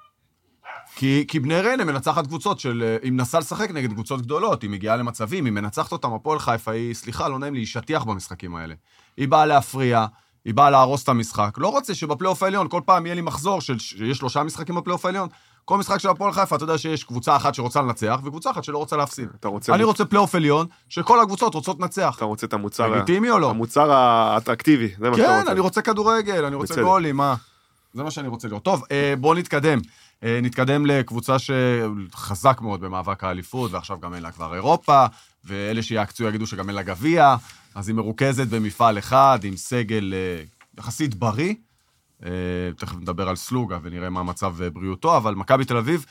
כי בני ריינה מנצחת קבוצות של, היא מנסה לשחק נגד קבוצות גדולות, היא מגיעה למצבים, היא מנצחת אותם, הפועל חיפה, היא, סליחה, לא נעים לי, היא שטיח במשחקים האלה. היא באה להפריע, היא באה להרוס את המשחק. לא רוצה שבפלייאוף העליון, כל פעם יהיה לי מחזור שיש 3 משחקים בפלייאוף העליון, כל משחק של הפועל חיפה, אתה יודע שיש קבוצה אחת שרוצה לנצח, וקבוצה אחת שלא רוצה להפסיד. אני רוצה פלייאוף עליון, שכל הקבוצות רוצות לנצח. אתה רוצה את המוצר... לגיטימי או לא? המוצר האטרקטיבי, זה מה שאתה רוצה. כן, אני רוצה כדורגל, אני רוצה גולים, מה? זה מה שאני רוצה לראות. טוב, בואו נתקדם. נתקדם לקבוצה שחזק מאוד במאבק האליפות, ועכשיו גם אין לה כבר אירופה, ואלה שיעקצו יגידו שגם אין לה גביע, אז היא מרוכזת במפעל אחד, עם סגל יחסית בריא, תכף נדבר על סלוגה ונראה מה מצב בריאותו, אבל מכבי תל אביב,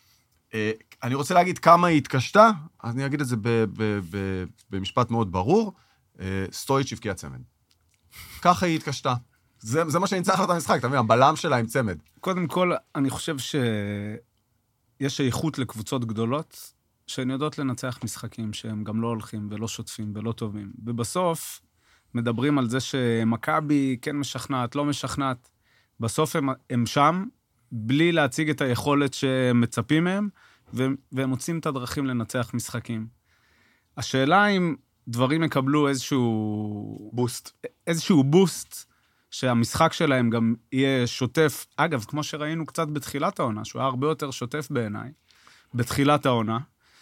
אני רוצה להגיד כמה היא התקשתה, אז אני אגיד את זה במשפט מאוד ברור, סטויץ' הבקיע צמד. ככה היא התקשתה. זה מה שניצח לה את המשחק, אתה מבין? הבלם שלה עם צמד. קודם כל, אני חושב שיש איכות לקבוצות גדולות, שהן יודעות לנצח משחקים שהם גם לא הולכים ולא שוטפים ולא טובים. ובסוף מדברים על זה שמכבי כן משכנעת, לא משכנעת. בסוף הם שם, בלי להציג את היכולת שמצפים מהם, והם מוצאים את הדרכים לנצח משחקים. השאלה אם דברים יקבלו איזשהו בוסט, שהמשחק שלהם גם יהיה שוטף, אגב, כמו שראינו קצת בתחילת העונה, שהוא היה הרבה יותר שוטף בעיניי, בתחילת העונה,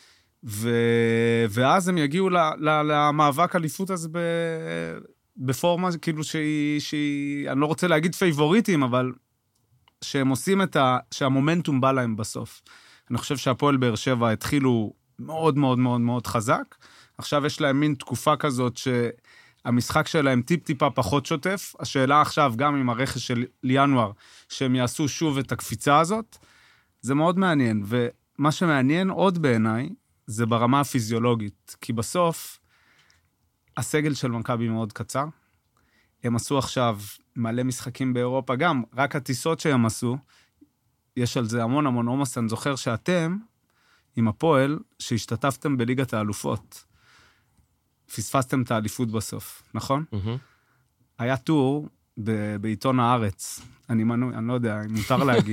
ואז הם יגיעו למאבק אליפות הזה בפורמה, כאילו שהיא, אני לא רוצה להגיד פייבוריטים, אבל שהם עושים שהמומנטום בא להם בסוף. אני חושב שהפועל באר שבע התחילו מאוד מאוד מאוד מאוד חזק, עכשיו יש להם מין תקופה כזאת המשחק שלהם טיפ-טיפה פחות שוטף, השאלה עכשיו, גם עם הרכש של ינואר, שהם יעשו שוב את הקפיצה הזאת, זה מאוד מעניין, ומה שמעניין עוד בעיניי, זה ברמה הפיזיולוגית, כי בסוף, הסגל של מכבי מאוד קצר, הם עשו עכשיו מלא משחקים באירופה, גם רק הטיסות שהם עשו, יש על זה המון המון עומס, אני זוכר שאתם, עם הפועל, שהשתתפתם בליגת האלופות, פספסתם את האליפות בסוף, נכון? היה טור בעיתון הארץ, אני לא יודע, אם מותר להגיד.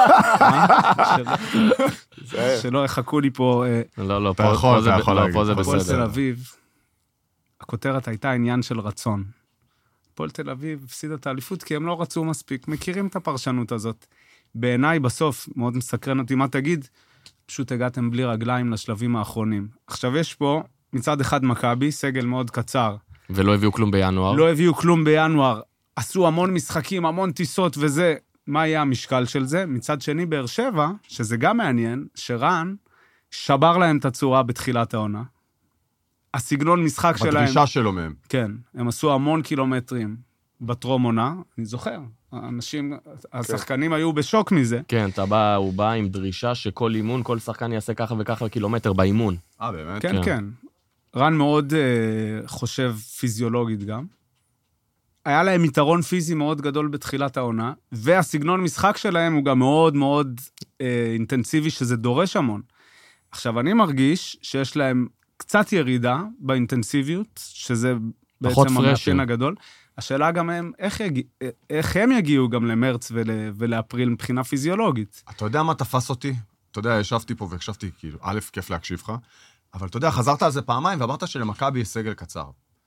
שלא יחכו לי פה... לא, פה זה בסדר. הפועל תל אביב, הכותרת הייתה עניין של רצון. הפועל תל אביב הפסידה את האליפות, כי הם לא רצו מספיק, מכירים את הפרשנות הזאת. בעיניי בסוף, מאוד מסקרן אותי מה תגיד, פשוט הגעתם בלי רגליים לשלבים האחרונים. עכשיו יש פה... מצד אחד מכבי, סגל מאוד קצר. ולא הביאו כלום בינואר. לא הביאו כלום בינואר. עשו המון משחקים, המון טיסות וזה. מה יהיה המשקל של זה? מצד שני, באר שבע, שזה גם מעניין, שרן שבר להם את הצורה בתחילת העונה. הסגנון משחק שלהם... בדרישה שלו מהם. כן, הם עשו המון קילומטרים בטרום עונה, אני זוכר. האנשים, השחקנים היו בשוק מזה. כן, הוא בא עם דרישה שכל אימון, כל שחקן יעשה ככה וככה קילומטר באימון. באמת? כן, כן. רן מאוד חושב פיזיולוגית גם. היה להם יתרון פיזי מאוד גדול בתחילת העונה, והסגנון משחק שלהם הוא גם מאוד מאוד אינטנסיבי, שזה דורש המון. עכשיו, אני מרגיש שיש להם קצת ירידה באינטנסיביות, שזה פחות בעצם פרשים. המאפיין הגדול. השאלה גם הם, איך הם יגיעו גם למרץ ולאפריל מבחינה פיזיולוגית? אתה יודע מה תפס אותי? אתה יודע, ישבתי פה והקשבתי, כאילו, א', כיף להקשיב לך, אבל אתה יודע, חזרת על זה פעמיים, ואמרת שלמכבי יש סגל קצר.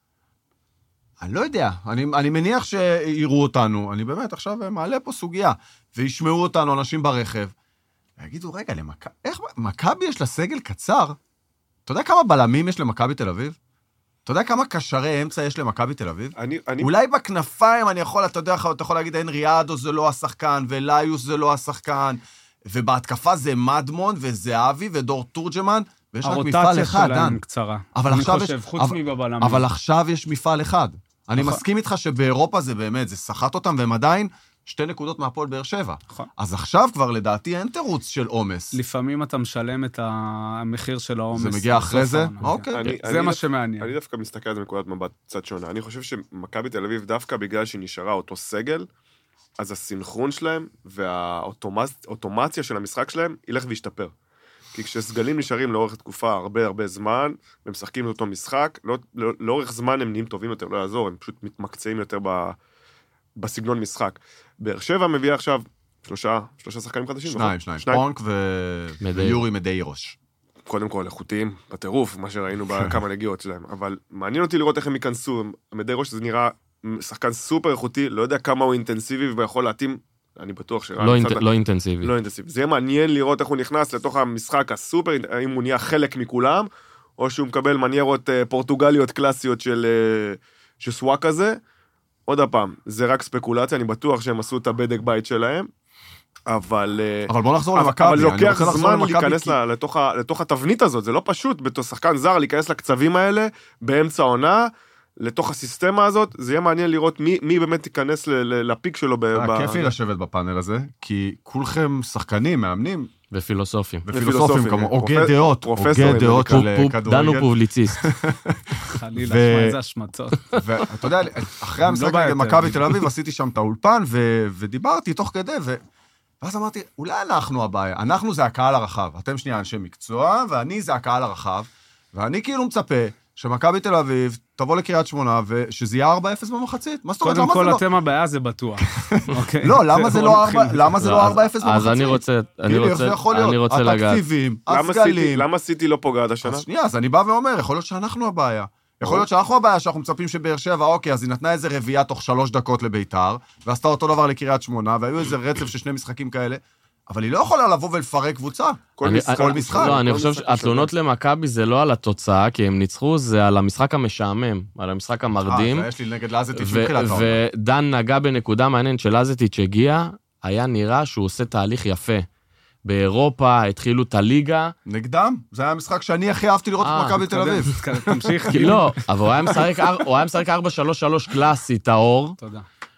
אני לא יודע, אני מניח שיראו אותנו, אני באמת עכשיו מעלה פה סוגיה, וישמעו אותנו אנשים ברכב, ויגידו, רגע, איך מכבי יש לה סגל קצר? אתה יודע כמה בלמים יש למכבי תל אביב? אתה יודע כמה קשרי אמצע יש למכבי תל אביב? אולי בכנפיים אני יכול, אתה יכול להגיד, אנריאדו זה לא השחקן, וליוס זה לא השחקן, ובהתקפה זה מדמון וזהבי ודור תורג'מן, ויש רק מפעל אחד, דן. הרוטציה שלהם קצרה. אני חושב, חוץ מבבלמים. אבל עכשיו יש מפעל אחד. אני מסכים איתך שבאירופה זה באמת, זה שחט אותם, והם עדיין 2 נקודות מהפועל באר שבע. אז עכשיו כבר לדעתי אין תירוץ של עומס. לפעמים אתה משלם את המחיר של העומס. זה מגיע אחרי זה? אוקיי. זה מה שמעניין. אני דווקא מסתכל על זה מנקודת מבט קצת שונה. אני חושב שמכבי תל אביב, דווקא בגלל שהיא נשארה אותו סגל, אז הסינכרון שלהם והאוטומציה של המשחק שלהם ילך וישתפר. כי כשסגלים נשארים לאורך תקופה הרבה זמן, והם משחקים אותו משחק, לאורך זמן הם נהיים טובים יותר, לא יעזור, הם פשוט מתמקצעים יותר בסגנון משחק. באר שבע מביא עכשיו 3 שחקנים חדשים. 2. פונק ויורי מדיירוש. קודם כל, איכותיים, בטירוף, מה שראינו בכמה נגיעות שלהם. אבל מעניין אותי לראות איך הם ייכנסו. מדיירוש זה נראה שחקן סופר איכותי, לא יודע כמה הוא אינטנסיבי ויכול להתאים, אני בטוח לא אינטנסיבי. לא אינטנסיבי. זה יהיה מעניין לראות איך הוא נכנס לתוך המשחק הסופר, האם הוא נהיה חלק מכולם, או שהוא מקבל מניירות פורטוגליות קלאסיות של סוואק הזה. עוד הפעם, זה רק ספקולציה, אני בטוח שהם עשו את הבדק בית שלהם, אבל בוא נחזור למכבי. אבל לוקח זמן להיכנס לתוך התבנית הזאת, זה לא פשוט, בתור שחקן זר, להיכנס לקצבים האלה, באמצע העונה, לתוך הסיסטמה הזאת, זה יהיה מעניין לראות מי באמת ייכנס לפיק שלו. כיף לי לשבת בפאנל הזה, כי כולכם שחקנים, מאמנים. ופילוסופים. ופילוסופים, כמו הוגי דעות על כדורגל. דנו פובליציסט. חלילה, שמה איזה השמצות. ואתה יודע, אחרי המשחק במכבי תל אביב, עשיתי שם את האולפן, ודיברתי תוך כדי, ואז אמרתי, אולי אנחנו הבעיה, אנחנו זה הקהל הרחב, אתם שנייה אנשי מקצוע, ואני זה הקהל הרחב, ואני כאילו מצפה, שמכבי תל אביב תבוא לקריית שמונה, ושזה יהיה 4-0 במחצית. מה זאת אומרת? קודם כל, אתם הבעיה זה בטוח. לא, למה זה לא 4-0 במחצית? אז אני רוצה לגעת. התקציבים, הסגלים. למה סיטי לא פוגעת השנה? אז שנייה, אז אני בא ואומר, יכול להיות שאנחנו הבעיה. יכול להיות שאנחנו הבעיה, שאנחנו מצפים שבאר שבע, אוקיי, אז היא נתנה איזה רביעייה תוך 3 דקות לביתר, ועשתה אותו דבר לקריית שמונה, והיו איזה רצף של 2 משחקים כאלה. אבל היא לא יכולה לבוא ולפרק קבוצה. כל משחק. לא, אני חושב שהתלונות למכבי זה לא על התוצאה, כי הם ניצחו, זה על המשחק המשעמם, על המשחק המרדים. יש לי נגד לזטיץ' מתחילת העונה. ודן נגע בנקודה מעניינת שלזטיץ' הגיע, היה נראה שהוא עושה תהליך יפה. באירופה התחילו את הליגה. נגדם? זה היה המשחק שאני הכי אהבתי לראות את מכבי תל אביב. תמשיך. לא, אבל הוא היה משחק 4-3-3 קלאסי, טהור. תודה.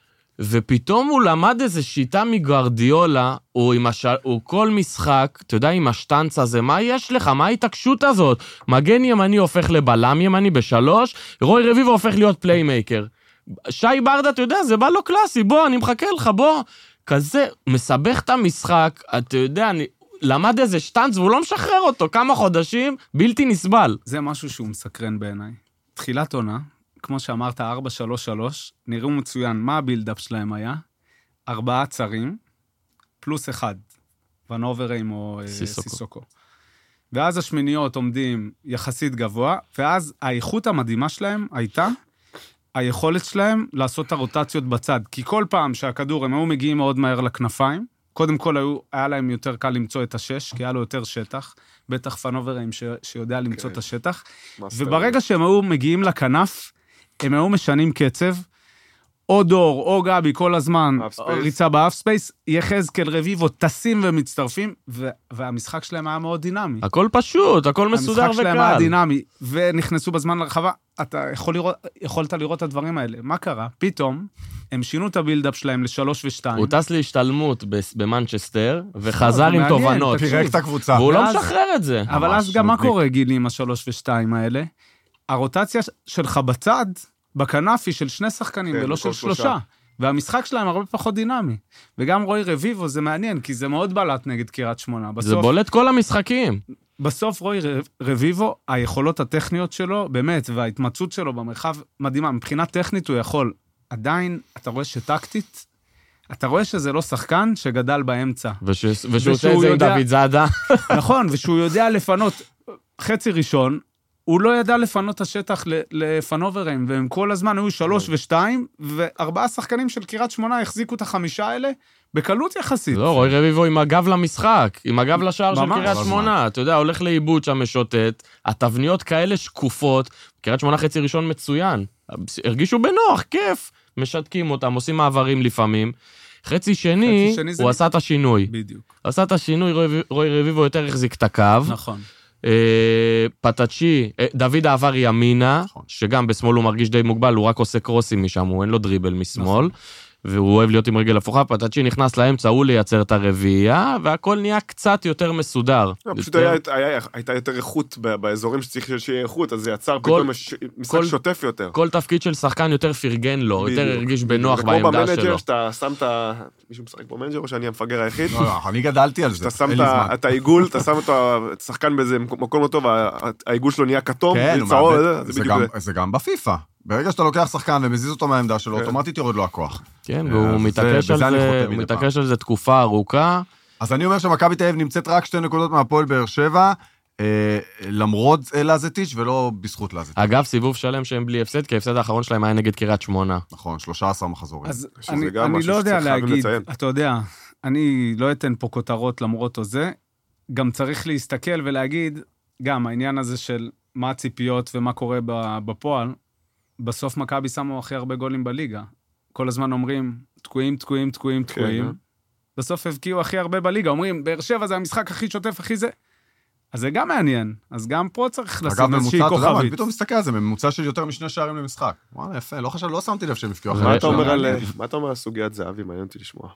ופתאום הוא למד איזו שיטה מגוארדיולה, הוא כל משחק, אתה יודע, עם השטנץ הזה, מה יש לך? מה ההתעקשות הזאת? מגן ימני הופך לבלם ימני ב3, רוי רביבו הופך להיות פליימייקר. שי ברדה, אתה יודע, זה בא לו קלאסי, בוא, אני מחכה לך, בוא. כזה, מסבך את המשחק, אתה יודע, למד איזה שטנץ, והוא לא משחרר אותו, כמה חודשים, בלתי נסבל. זה משהו שהוא מסקרן בעיניי. תחילת עונה, כמו שאמרת, 4-3-3, נראו מצוין. מה הבילדאפ שלהם היה? 4 צרים, פלוס 1, ונוברים או סיסוקו. ואז השמיניות עומדים יחסית גבוה, ואז האיכות המדהימה שלהם הייתה היכולת שלהם לעשות את הרוטציות בצד. כי כל פעם שהכדור, הם היו מגיעים מאוד מהר לכנפיים, קודם כל היה להם יותר קל למצוא את השש, כי היה לו יותר שטח, בטח פנוברים שיודע למצוא את השטח, וברגע שהם היו מגיעים לכנף, הם היו משנים קצב, או דור, או גבי, כל הזמן, ריצה באף ספייס, יחזקאל רביבו, טסים ומצטרפים, והמשחק שלהם היה מאוד דינמי. הכל פשוט, הכל מסודר וקל. המשחק שלהם היה דינמי, ונכנסו בזמן לרחבה, אתה יכולת לראות את הדברים האלה. מה קרה? פתאום, הם שינו את הבילדאפ שלהם ל3 ו2. הוא טס להשתלמות במנצ'סטר, וחזר עם תובנות. פירק את הקבוצה. והוא לא משחרר את זה. אבל אז גם מה קורה, גילי, עם 3 ו2 האלה? הרוטציה שלך בצד, בכנף היא של 2 שחקנים, ולא של 3. והמשחק שלהם הרבה פחות דינמי. וגם רוי רביבו זה מעניין, כי זה מאוד בלט נגד קריית שמונה. זה בולט כל המשחקים. בסוף רוי רביבו, היכולות הטכניות שלו, באמת, וההתמצאות שלו במרחב מדהימה. מבחינה טכנית הוא יכול. עדיין, אתה רואה שטקטית, אתה רואה שזה לא שחקן שגדל באמצע. ושהוא עושה את זה עם דוד זאדה. נכון, ושהוא יודע לפנות חצי ראשון, הוא לא ידע לפנות את השטח לפנוברים, והם כל הזמן היו 3 ו-2, ו4 שחקנים של קריית שמונה החזיקו את 5 האלה, בקלות יחסית. לא, רוי רביבו עם הגב למשחק, עם הגב לשער של קריית שמונה. אתה יודע, הולך לאיבוד שם משוטט, התבניות כאלה שקופות, קריית שמונה חצי ראשון מצוין. הרגישו בנוח, כיף. משתקים אותם, עושים מעברים לפעמים. חצי שני הוא עשה את השינוי. בדיוק. עשה את השינוי, רוי רביבו יותר החזיק את הקו. נכון. פטאצ'י, דוד העבר ימינה, שגם בשמאל הוא מרגיש די מוגבל, הוא רק עושה קרוסים משם, הוא אין לו דריבל משמאל. והוא אוהב להיות עם רגל הפוכה, פטאצ'י נכנס לאמצע, הוא לייצר את הרביעייה, והכל נהיה קצת יותר מסודר. פשוט הייתה יותר איכות באזורים שצריך שיהיה איכות, אז זה יצר פתאום משחק שוטף יותר. כל תפקיד של שחקן יותר פרגן לו, יותר הרגיש בנוח בעמדה שלו. כמו במנג'ר, שאתה שם את מישהו משחק במנג'ר, או שאני המפגר היחיד? לא, אני גדלתי על זה, שאתה שם את העיגול, אתה שם את השחקן באיזה מקום לא טוב, העיגול שלו נהיה כתום, זה גם בפיפה. ברגע שאתה לוקח שחקן ומזיז אותו מהעמדה שלו, אוטומטית יורד לו הכוח. כן, והוא מתעקש על זה תקופה ארוכה. אז אני אומר שמכבי תל אביב נמצאת רק 2 נקודות מהפועל באר שבע, למרות לזטיץ' ולא בזכות לזטיץ'. אגב, סיבוב שלם שהם בלי הפסד, כי ההפסד האחרון שלהם היה נגד קריית שמונה. נכון, 13 מחזורים. אז אני לא יודע להגיד, אתה יודע, אני לא אתן פה כותרות למרות או זה, גם צריך להסתכל ולהגיד, גם העניין הזה של מה הציפיות ומה קורה בפועל, בסוף מכבי שמו הכי הרבה גולים בליגה. כל הזמן אומרים, תקועים. בסוף הבקיעו הכי הרבה בליגה. אומרים, באר שבע זה המשחק הכי שוטף, הכי זה. אז זה גם מעניין. אז גם פה צריך לשים איזושהי כוכבית. אגב, אני פתאום מסתכל על זה, ממוצע של יותר מ2 שערים למשחק. וואלה, יפה, לא שמתי לב שהם הבקיעו. מה אתה אומר על סוגיית זהבי? מעניין אותי לשמוע.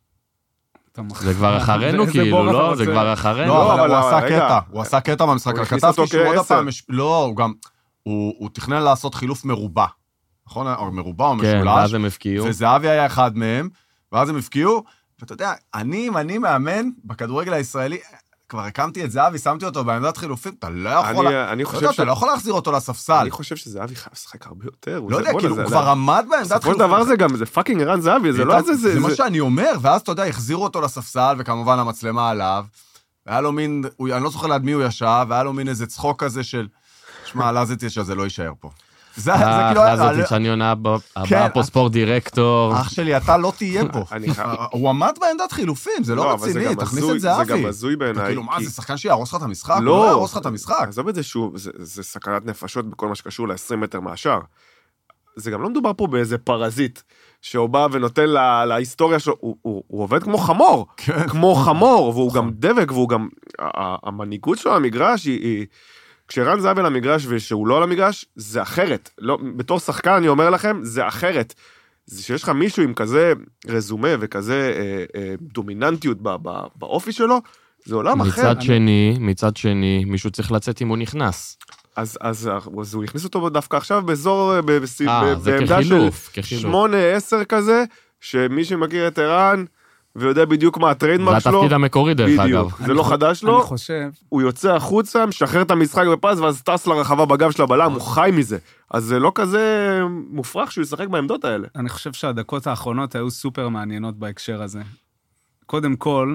זה כבר אחרינו, כאילו, לא? זה כבר אחרינו. לא, אבל הוא עשה קטע במשחק. כתבתי שהוא עוד הפעם, לא, הוא גם... הוא תכנן לעשות חילוף מרובע, נכון? או מרובע או משולש. כן, ואז הם הפקיעו. וזהבי היה אחד מהם, ואז הם הפקיעו, ואתה יודע, אני מאמן בכדורגל הישראלי, כבר הקמתי את זהבי, שמתי אותו בעמדת חילופים, אתה לא יכול להחזיר אותו לספסל. אני חושב שזהבי חייב לשחק הרבה יותר. לא יודע, כאילו, הוא כבר עמד בעמדת חילופים. כל דבר זה גם, זה פאקינג ערן זהבי, זה לא איזה... זה מה שאני אומר, ואז אתה יודע, החזירו אותו לספסל, וכמובן המצלמה עליו, והיה לו מין, אני לא זוכר ליד מי הוא ישב, והיה לו מין איזה צחוק כזה של שמע, לזטיץ' שזה לא יישאר פה. זה כאילו... לזטיץ' אני עונה הבאה פה ספורט דירקטור. אח שלי, אתה לא תהיה פה. הוא עמד בעמדת חילופים, זה לא רציני, תכניס את זה אבי. זה גם הזוי בעיניי. כאילו, מה, זה שחקן שיהרוס לך את המשחק? לא יהרוס לך את המשחק. עזוב את זה שוב, זה סכנת נפשות בכל מה שקשור ל-20 מטר מהשאר. זה גם לא מדובר פה באיזה פרזיט, שהוא בא ונותן להיסטוריה שלו, הוא עובד כמו חמור. כמו חמור, והוא גם דבק, והוא גם... המנהיגות שלו למגרש היא... כשרן זהבי למגרש ושהוא לא למגרש, זה אחרת. לא, בתור שחקן אני אומר לכם, זה אחרת. זה שיש לך מישהו עם כזה רזומה וכזה דומיננטיות באופי שלו, זה עולם אחר. מצד שני, מישהו צריך לצאת אם הוא נכנס. אז הוא הכניס אותו דווקא עכשיו באזור, בעמדה של 8-10 כזה, שמי שמכיר את ערן, ויודע בדיוק מה הטריידמרק שלו. זה התפקיד המקורי דרך אגב. זה לא חדש לו. אני חושב. הוא יוצא החוצה, משחרר את המשחק בפס, ואז טס לרחבה בגב של הבלם, הוא חי מזה. אז זה לא כזה מופרך שהוא ישחק בעמדות האלה. אני חושב שהדקות האחרונות היו סופר מעניינות בהקשר הזה. קודם כל,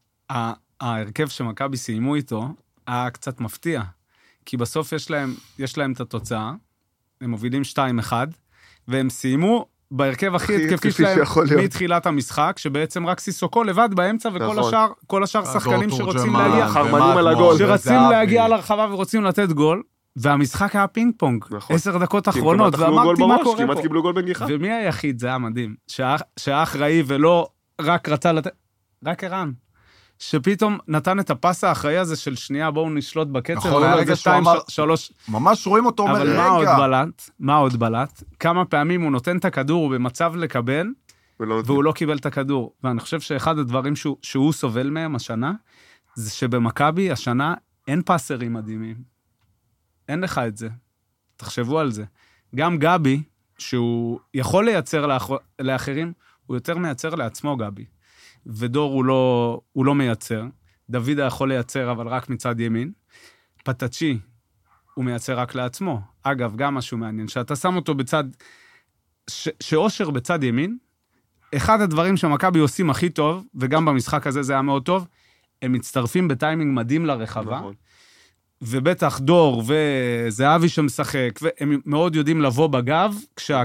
ההרכב שמכבי סיימו איתו, היה קצת מפתיע. כי בסוף יש להם את התוצאה, הם מובילים 2-1, והם סיימו בהרכב הכי התקפי שלהם מתחילת המשחק, שבעצם רק סיסוקו לבד באמצע, וכל השאר שחקנים שרצים להגיע לרחבה ורוצים לתת גול, והמשחק היה פינג פונג, 10 דקות אחרונות, ואמרתי מה קורה פה. ומי היחיד, זה היה מדהים, שהיה אחראי ולא רק רצה לתת, רק ערן. שפתאום נתן את הפס האחראי הזה של שנייה, בואו נשלוט בקצב. נכון, הרגע שהוא אמר, ממש רואים אותו, אומר, רגע. אבל מה עוד בלט? כמה פעמים הוא נותן את הכדור, הוא במצב לקבל, והוא לא קיבל את הכדור. ואני חושב שאחד הדברים שהוא סובל מהם השנה, זה שבמכבי השנה אין פסרים מדהימים. אין לך את זה. תחשבו על זה. גם גבי, שהוא יכול לייצר לאחרים, הוא יותר מייצר לעצמו גבי. ודור הוא לא מייצר, דוד יכול לייצר, אבל רק מצד ימין, פטאצ'י, הוא מייצר רק לעצמו. אגב, גם משהו מעניין, שאתה שם אותו בצד, שאושר בצד ימין, אחד הדברים שמכבי עושים הכי טוב, וגם במשחק הזה זה היה מאוד טוב, הם מצטרפים בטיימינג מדהים לרחבה, נכון. ובטח דור וזהבי שמשחק, והם מאוד יודעים לבוא בגב,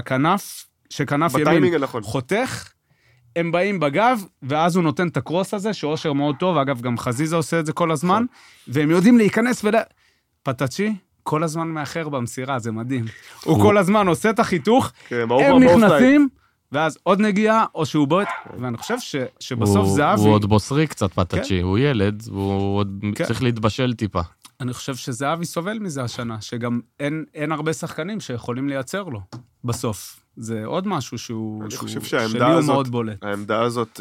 שכנף ימין הנכון. חותך, הם באים בגב, ואז הוא נותן את הקרוס הזה, שאושר מאוד טוב, אגב, גם חזיזה עושה את זה כל הזמן, והם יודעים להיכנס פטאצ'י, כל הזמן מאחר במסירה, זה מדהים. הוא כל הזמן עושה את החיתוך, הם נכנסים, ואז עוד נגיעה, או שהוא בועט, ואני חושב שבסוף זהבי... הוא עוד בוסרי קצת פטאצ'י, הוא ילד, הוא עוד צריך להתבשל טיפה. אני חושב שזהבי סובל מזה השנה, שגם אין הרבה שחקנים שיכולים לייצר לו, בסוף. זה עוד משהו שהוא... אני חושב שלי הוא מאוד בולט. העמדה הזאת,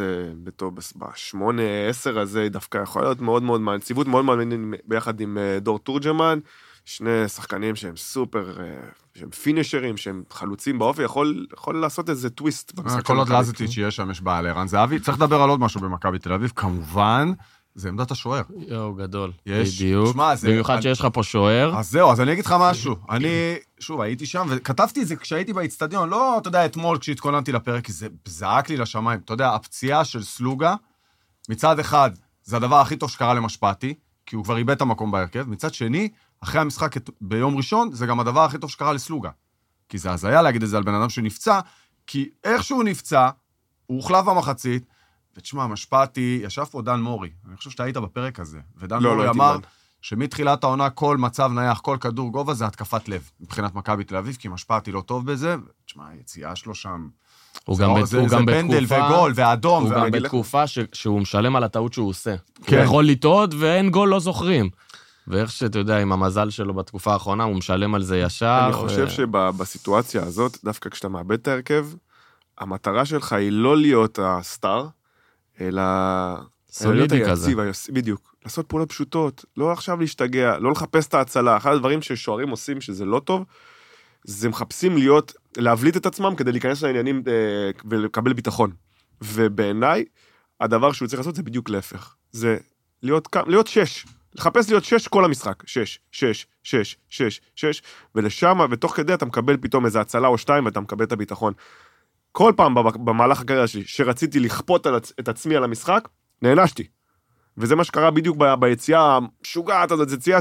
ב-8-10 הזה, דווקא יכולה להיות מאוד מאוד מהנציבות, מאוד מעניינים ביחד עם דור תורג'מן, שני שחקנים שהם סופר, שהם פינישרים, שהם חלוצים באופי, יכול לעשות איזה טוויסט. כל עוד לזיטיץ' שיש שם, יש בעיה לערן זהבי. צריך לדבר על עוד משהו במכבי תל אביב, כמובן, זה עמדת השוער. יואו, גדול. יש, בדיוק. במיוחד שיש לך פה שוער. אז זהו, אז אני אגיד לך משהו. אני, שוב, הייתי שם, וכתבתי את זה כשהייתי באצטדיון, לא, אתה יודע, אתמול כשהתכוננתי לפרק, כי זה זעק לי לשמיים. אתה יודע, הפציעה של סלוגה, מצד אחד, זה הדבר הכי טוב שקרה למשפטי, כי הוא כבר איבד את המקום בהרכב. מצד שני, אחרי המשחק ביום ראשון, זה גם הדבר הכי טוב שקרה לסלוגה. כי זה הזיה להגיד את זה על בן אדם שנפצע, כי איך שהוא נפצע, הוא הוחלף במחצית, ותשמע, משפטי, ישב פה דן מורי, אני חושב שאתה היית בפרק הזה, ודן מורי אמר שמתחילת העונה כל מצב נייח, כל כדור גובה, זה התקפת לב, מבחינת מכבי תל אביב, כי משפטי לא טוב בזה, ותשמע, היציאה שלו שם, זה פנדל וגול ואדום. הוא גם בתקופה שהוא משלם על הטעות שהוא עושה. הוא יכול לטעות ואין גול לא זוכרים. ואיך שאתה יודע, עם המזל שלו בתקופה האחרונה, הוא משלם על זה ישר. אני חושב שבסיטואציה הזאת, דווקא כשאתה מאבד את ההרכב, המטרה שלך היא לא להיות הסטאר, אלא סולידי כזה. בדיוק. לעשות פעולות פשוטות, לא עכשיו להשתגע, לא לחפש את ההצלה. אחד הדברים ששוערים עושים שזה לא טוב, זה מחפשים להבליט את עצמם כדי להיכנס לעניינים ולקבל ביטחון. ובעיניי, הדבר שהוא צריך לעשות זה בדיוק להפך. זה להיות 6. לחפש להיות 6 כל המשחק. 6, 6, 6, 6, 6, ולשם, ותוך כדי אתה מקבל פתאום איזו הצלה או 2, ואתה מקבל את הביטחון. כל פעם במהלך הקריירה שלי, שרציתי לכפות את עצמי על המשחק, נענשתי. וזה מה שקרה בדיוק ביציאה המשוגעת הזאת, יציאה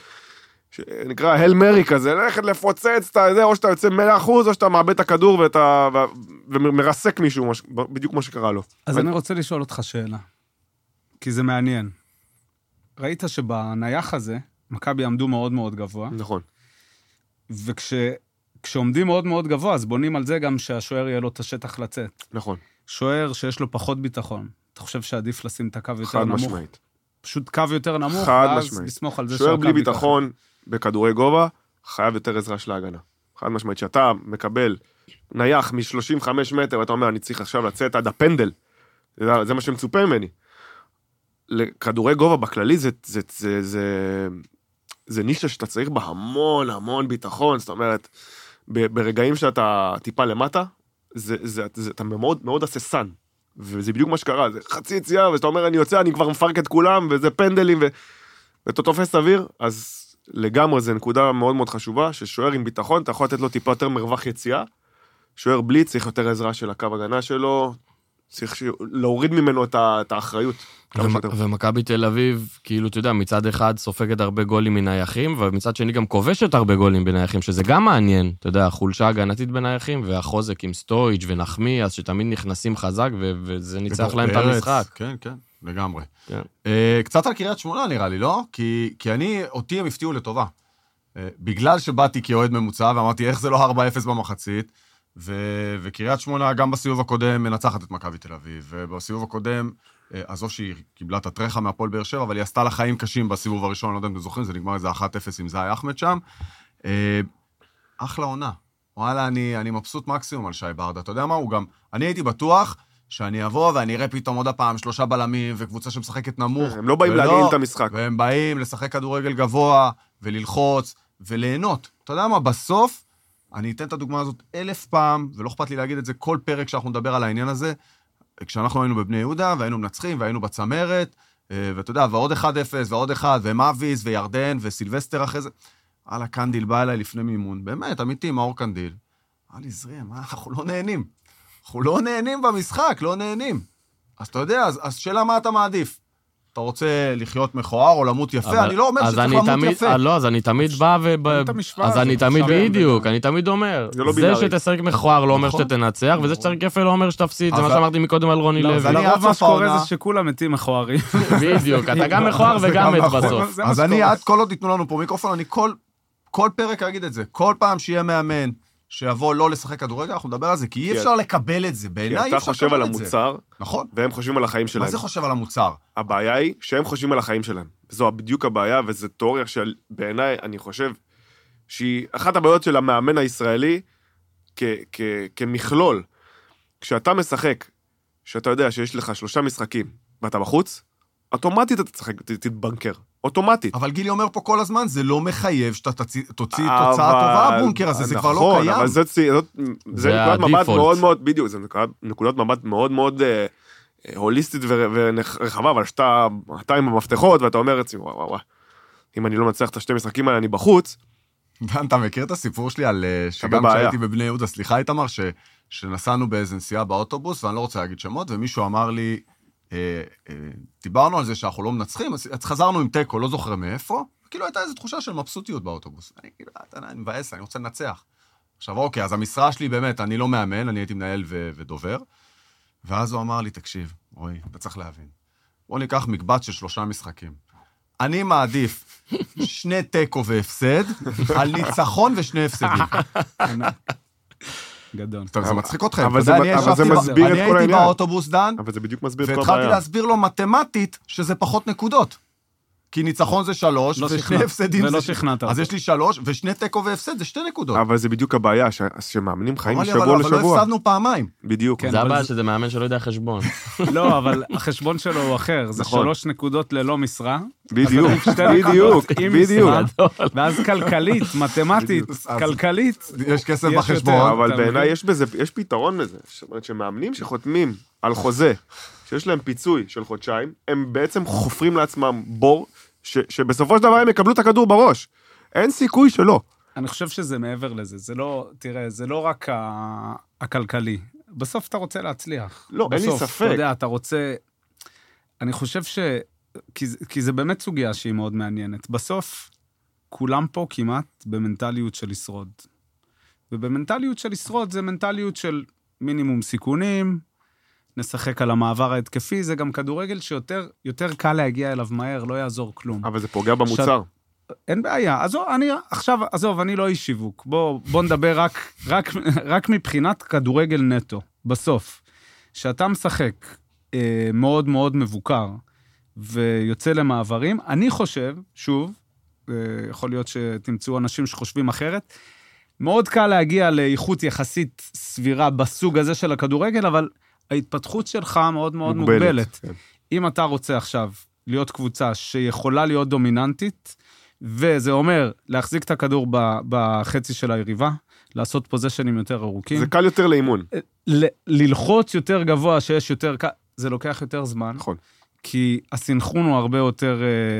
שנקרא הל מרי כזה, ללכת לפוצץ את זה, או שאתה יוצא 100%, או שאתה מאבד את הכדור ומרסק מישהו, בדיוק כמו שקרה לו. אז אני רוצה לשאול אותך שאלה, כי זה מעניין. ראית שבנייח הזה, מכבי עמדו מאוד מאוד גבוה. נכון. כשעומדים מאוד מאוד גבוה, אז בונים על זה גם שהשוער יהיה לו את השטח לצאת. נכון. שוער שיש לו פחות ביטחון. אתה חושב שעדיף לשים את הקו יותר נמוך? חד משמעית. פשוט קו יותר נמוך, חד ואז משמעית. לסמוך על זה שוער בלי ביטחון בכדורי גובה, חייב יותר עזרה של ההגנה. חד משמעית, שאתה מקבל נייח מ-35 מטר, ואתה אומר, אני צריך עכשיו לצאת עד הפנדל. זה מה שמצופה ממני. לכדורי גובה בכללי זה נישה שאתה צריך בה המון המון ביטחון, זאת אומרת, ברגעים שאתה טיפה למטה, אתה מאוד מאוד הססן, וזה בדיוק מה שקרה, זה חצי יציאה, ואתה אומר, אני יוצא, אני כבר מפרק את כולם, וזה פנדלים, ואתה תופס אוויר, אז לגמרי זה נקודה מאוד מאוד חשובה, ששוער עם ביטחון, אתה יכול לתת לו טיפה יותר מרווח יציאה, שוער בלי צריך יותר עזרה של הקו הגנה שלו, צריך להוריד ממנו את האחריות. ומכבי תל אביב, כאילו, אתה יודע, מצד אחד סופגת הרבה גולים מנייחים, ומצד שני גם כובשת הרבה גולים בנייחים, שזה גם מעניין, אתה יודע, חולשה הגנתית בנייחים, והחוזק עם סטויץ' ונחמי, אז שתמיד נכנסים חזק, וזה ניצח להם את המשחק. כן, כן, לגמרי. קצת על קריית שמונה נראה לי, לא? כי אותי הם הפתיעו לטובה. בגלל שבאתי כאוהד ממוצע, ואמרתי, איך זה לא 4-0 במחצית, וקריית שמונה גם בסיבוב הקודם מנצחת את מכבי תל אביב, ובסיבוב הקודם, עזוב שהיא קיבלה את הטרחה מהפועל באר שבע, אבל היא עשתה לה חיים קשים בסיבוב הראשון, לא יודע אם אתם זוכרים, זה נגמר איזה 1-0 עם זאי אחמד שם. אחלה עונה. וואלה, אני מבסוט מקסימום על שי ברדה. אתה יודע מה? אני הייתי בטוח שאני אבוא ואני אראה פתאום עוד הפעם 3 בלמים וקבוצה שמשחקת נמוך. הם לא באים להגעיל את המשחק. והם באים לשחק כדורגל גבוה וללחוץ וליהנות. אתה יודע מה? בסוף אני אתן את הדוגמה הזאת 1000 פעם, ולא אכפת לי להגיד את זה כל פרק שאנחנו נדבר על העניין הזה, כשאנחנו היינו בבני יהודה, והיינו מנצחים, והיינו בצמרת, ואתה יודע, ועוד 1-0, ועוד 1, ומאביס, וירדן, וסילבסטר אחרי זה. הלאה, קנדיל בא אליי לפני מימון, באמת, אמיתי, מאור קנדיל. לי זריהם, אנחנו לא נהנים. אנחנו לא נהנים במשחק, לא נהנים. אז אתה יודע, אז שאלה מה אתה מעדיף? אתה רוצה לחיות מכוער או למות יפה? אני לא אומר שצריך למות יפה. לא, אז אני תמיד בא אז אני תמיד בדיוק, אני תמיד אומר. זה שתשחק מכוער לא אומר שתנצח, וזה שתשחק יפה לא אומר שתפסיד. זה מה שאמרתי מקודם על רוני לוי. לרוב מה שקורה זה שכולם מתים מכוערים. בדיוק, אתה גם מכוער וגם מת בסוף. אז אני עד כל עוד ייתנו לנו פה מיקרופון, אני כל פרק אגיד את זה. כל פעם שיהיה מאמן, שיבוא לא לשחק כדורגל, אנחנו נדבר על זה, כי אי אפשר לקבל את זה. בעיניי אי אפשר לקבל את זה. אתה חושב על המוצר, נכון. והם חושבים על החיים שלהם. מה זה חושב על המוצר? הבעיה היא שהם חושבים על החיים שלהם. זו בדיוק הבעיה, וזו תיאוריה של, בעיניי, אני חושב, שהיא אחת הבעיות של המאמן הישראלי, כמכלול. כשאתה משחק, שאתה יודע שיש לך 3 משחקים, ואתה בחוץ, אוטומטית אתה תתבנקר. אוטומטית. אבל גילי אומר פה כל הזמן, זה לא מחייב שאתה תוציא תוצאה טובה הבונקר הזה, זה כבר לא קיים. אבל זה נקודת מבט מאוד מאוד, בדיוק, זה נקודת מבט מאוד מאוד הוליסטית ורחבה, אבל שאתה עם המפתחות, ואתה אומר, וואו, אם אני לא מצליח את 2 משחקים האלה, אני בחוץ. אתה מכיר את הסיפור שלי על שגם כשהייתי בבני יהודה, סליחה איתמר, שנסענו באיזו נסיעה באוטובוס, ואני לא רוצה להגיד שמות, ומישהו אמר לי, דיברנו על זה שאנחנו לא מנצחים, אז חזרנו עם טקו, לא זוכר מאיפה, כאילו הייתה איזו תחושה של מבסוטיות באוטובוס. אני מבאס, אני רוצה לנצח. עכשיו, אוקיי, אז המשרה שלי באמת, אני לא מאמן, אני הייתי מנהל ודובר, ואז הוא אמר לי, תקשיב, רועי, אתה צריך להבין. בוא ניקח מקבץ של 3 משחקים. אני מעדיף 2 טקו והפסד, על ניצחון ו2 הפסדים. גדול. טוב, זה מצחיק אתכם. אבל זה מסביר את כל העניין. אני הייתי באוטובוס דן, אבל זה בדיוק מסביר את כל הבעיה. והתחלתי להסביר לו מתמטית שזה פחות נקודות. כי ניצחון זה 3, ו2 הפסדים זה... ולא שכנעת. אז יש לי 3, ו2 טקו והפסד זה 2 נקודות. אבל זה בדיוק הבעיה, שמאמנים חיים משבוע לשבוע. לשבוע. אבל לא הפסדנו פעמיים. בדיוק. זה הבעיה שזה מאמן שלא יודע חשבון. לא, אבל החשבון שלו הוא אחר. זה 3 נקודות ללא משרה. בדיוק, בדיוק. ואז כלכלית, מתמטית, כלכלית. יש כסף בחשבון. אבל בעיניי יש פתרון לזה. זאת אומרת שמאמנים שחותמים על חוזה, שיש להם פיצוי של חודשיים, הם בעצם חופרים לעצמם בור, שבסופו של דבר הם יקבלו את הכדור בראש. אין סיכוי שלא. אני חושב שזה מעבר לזה. זה לא, תראה, זה לא רק הכלכלי. בסוף אתה רוצה להצליח. לא, אין לי ספק. אתה יודע, אתה רוצה... אני חושב כי זה באמת סוגיה שהיא מאוד מעניינת. בסוף, כולם פה כמעט במנטליות של לשרוד. ובמנטליות של לשרוד זה מנטליות של מינימום סיכונים, נשחק על המעבר ההתקפי, זה גם כדורגל שיותר קל להגיע אליו מהר, לא יעזור כלום. אבל זה פוגע במוצר. אין בעיה. עזוב, אני לא איש שיווק. בוא נדבר רק מבחינת כדורגל נטו, בסוף. שאתה משחק מאוד מאוד מבוקר, ויוצא למעברים, אני חושב, שוב, יכול להיות שתמצאו אנשים שחושבים אחרת, מאוד קל להגיע לאיכות יחסית סבירה בסוג הזה של הכדורגל, אבל ההתפתחות שלך מאוד מאוד מוגבלת. כן. אם אתה רוצה עכשיו להיות קבוצה שיכולה להיות דומיננטית, וזה אומר להחזיק את הכדור בחצי של היריבה, לעשות פוזיישנים יותר ארוכים. זה קל יותר לאימון. ללחוץ יותר גבוה שיש יותר קל, זה לוקח יותר זמן. נכון. כי הסינכרון הוא הרבה יותר,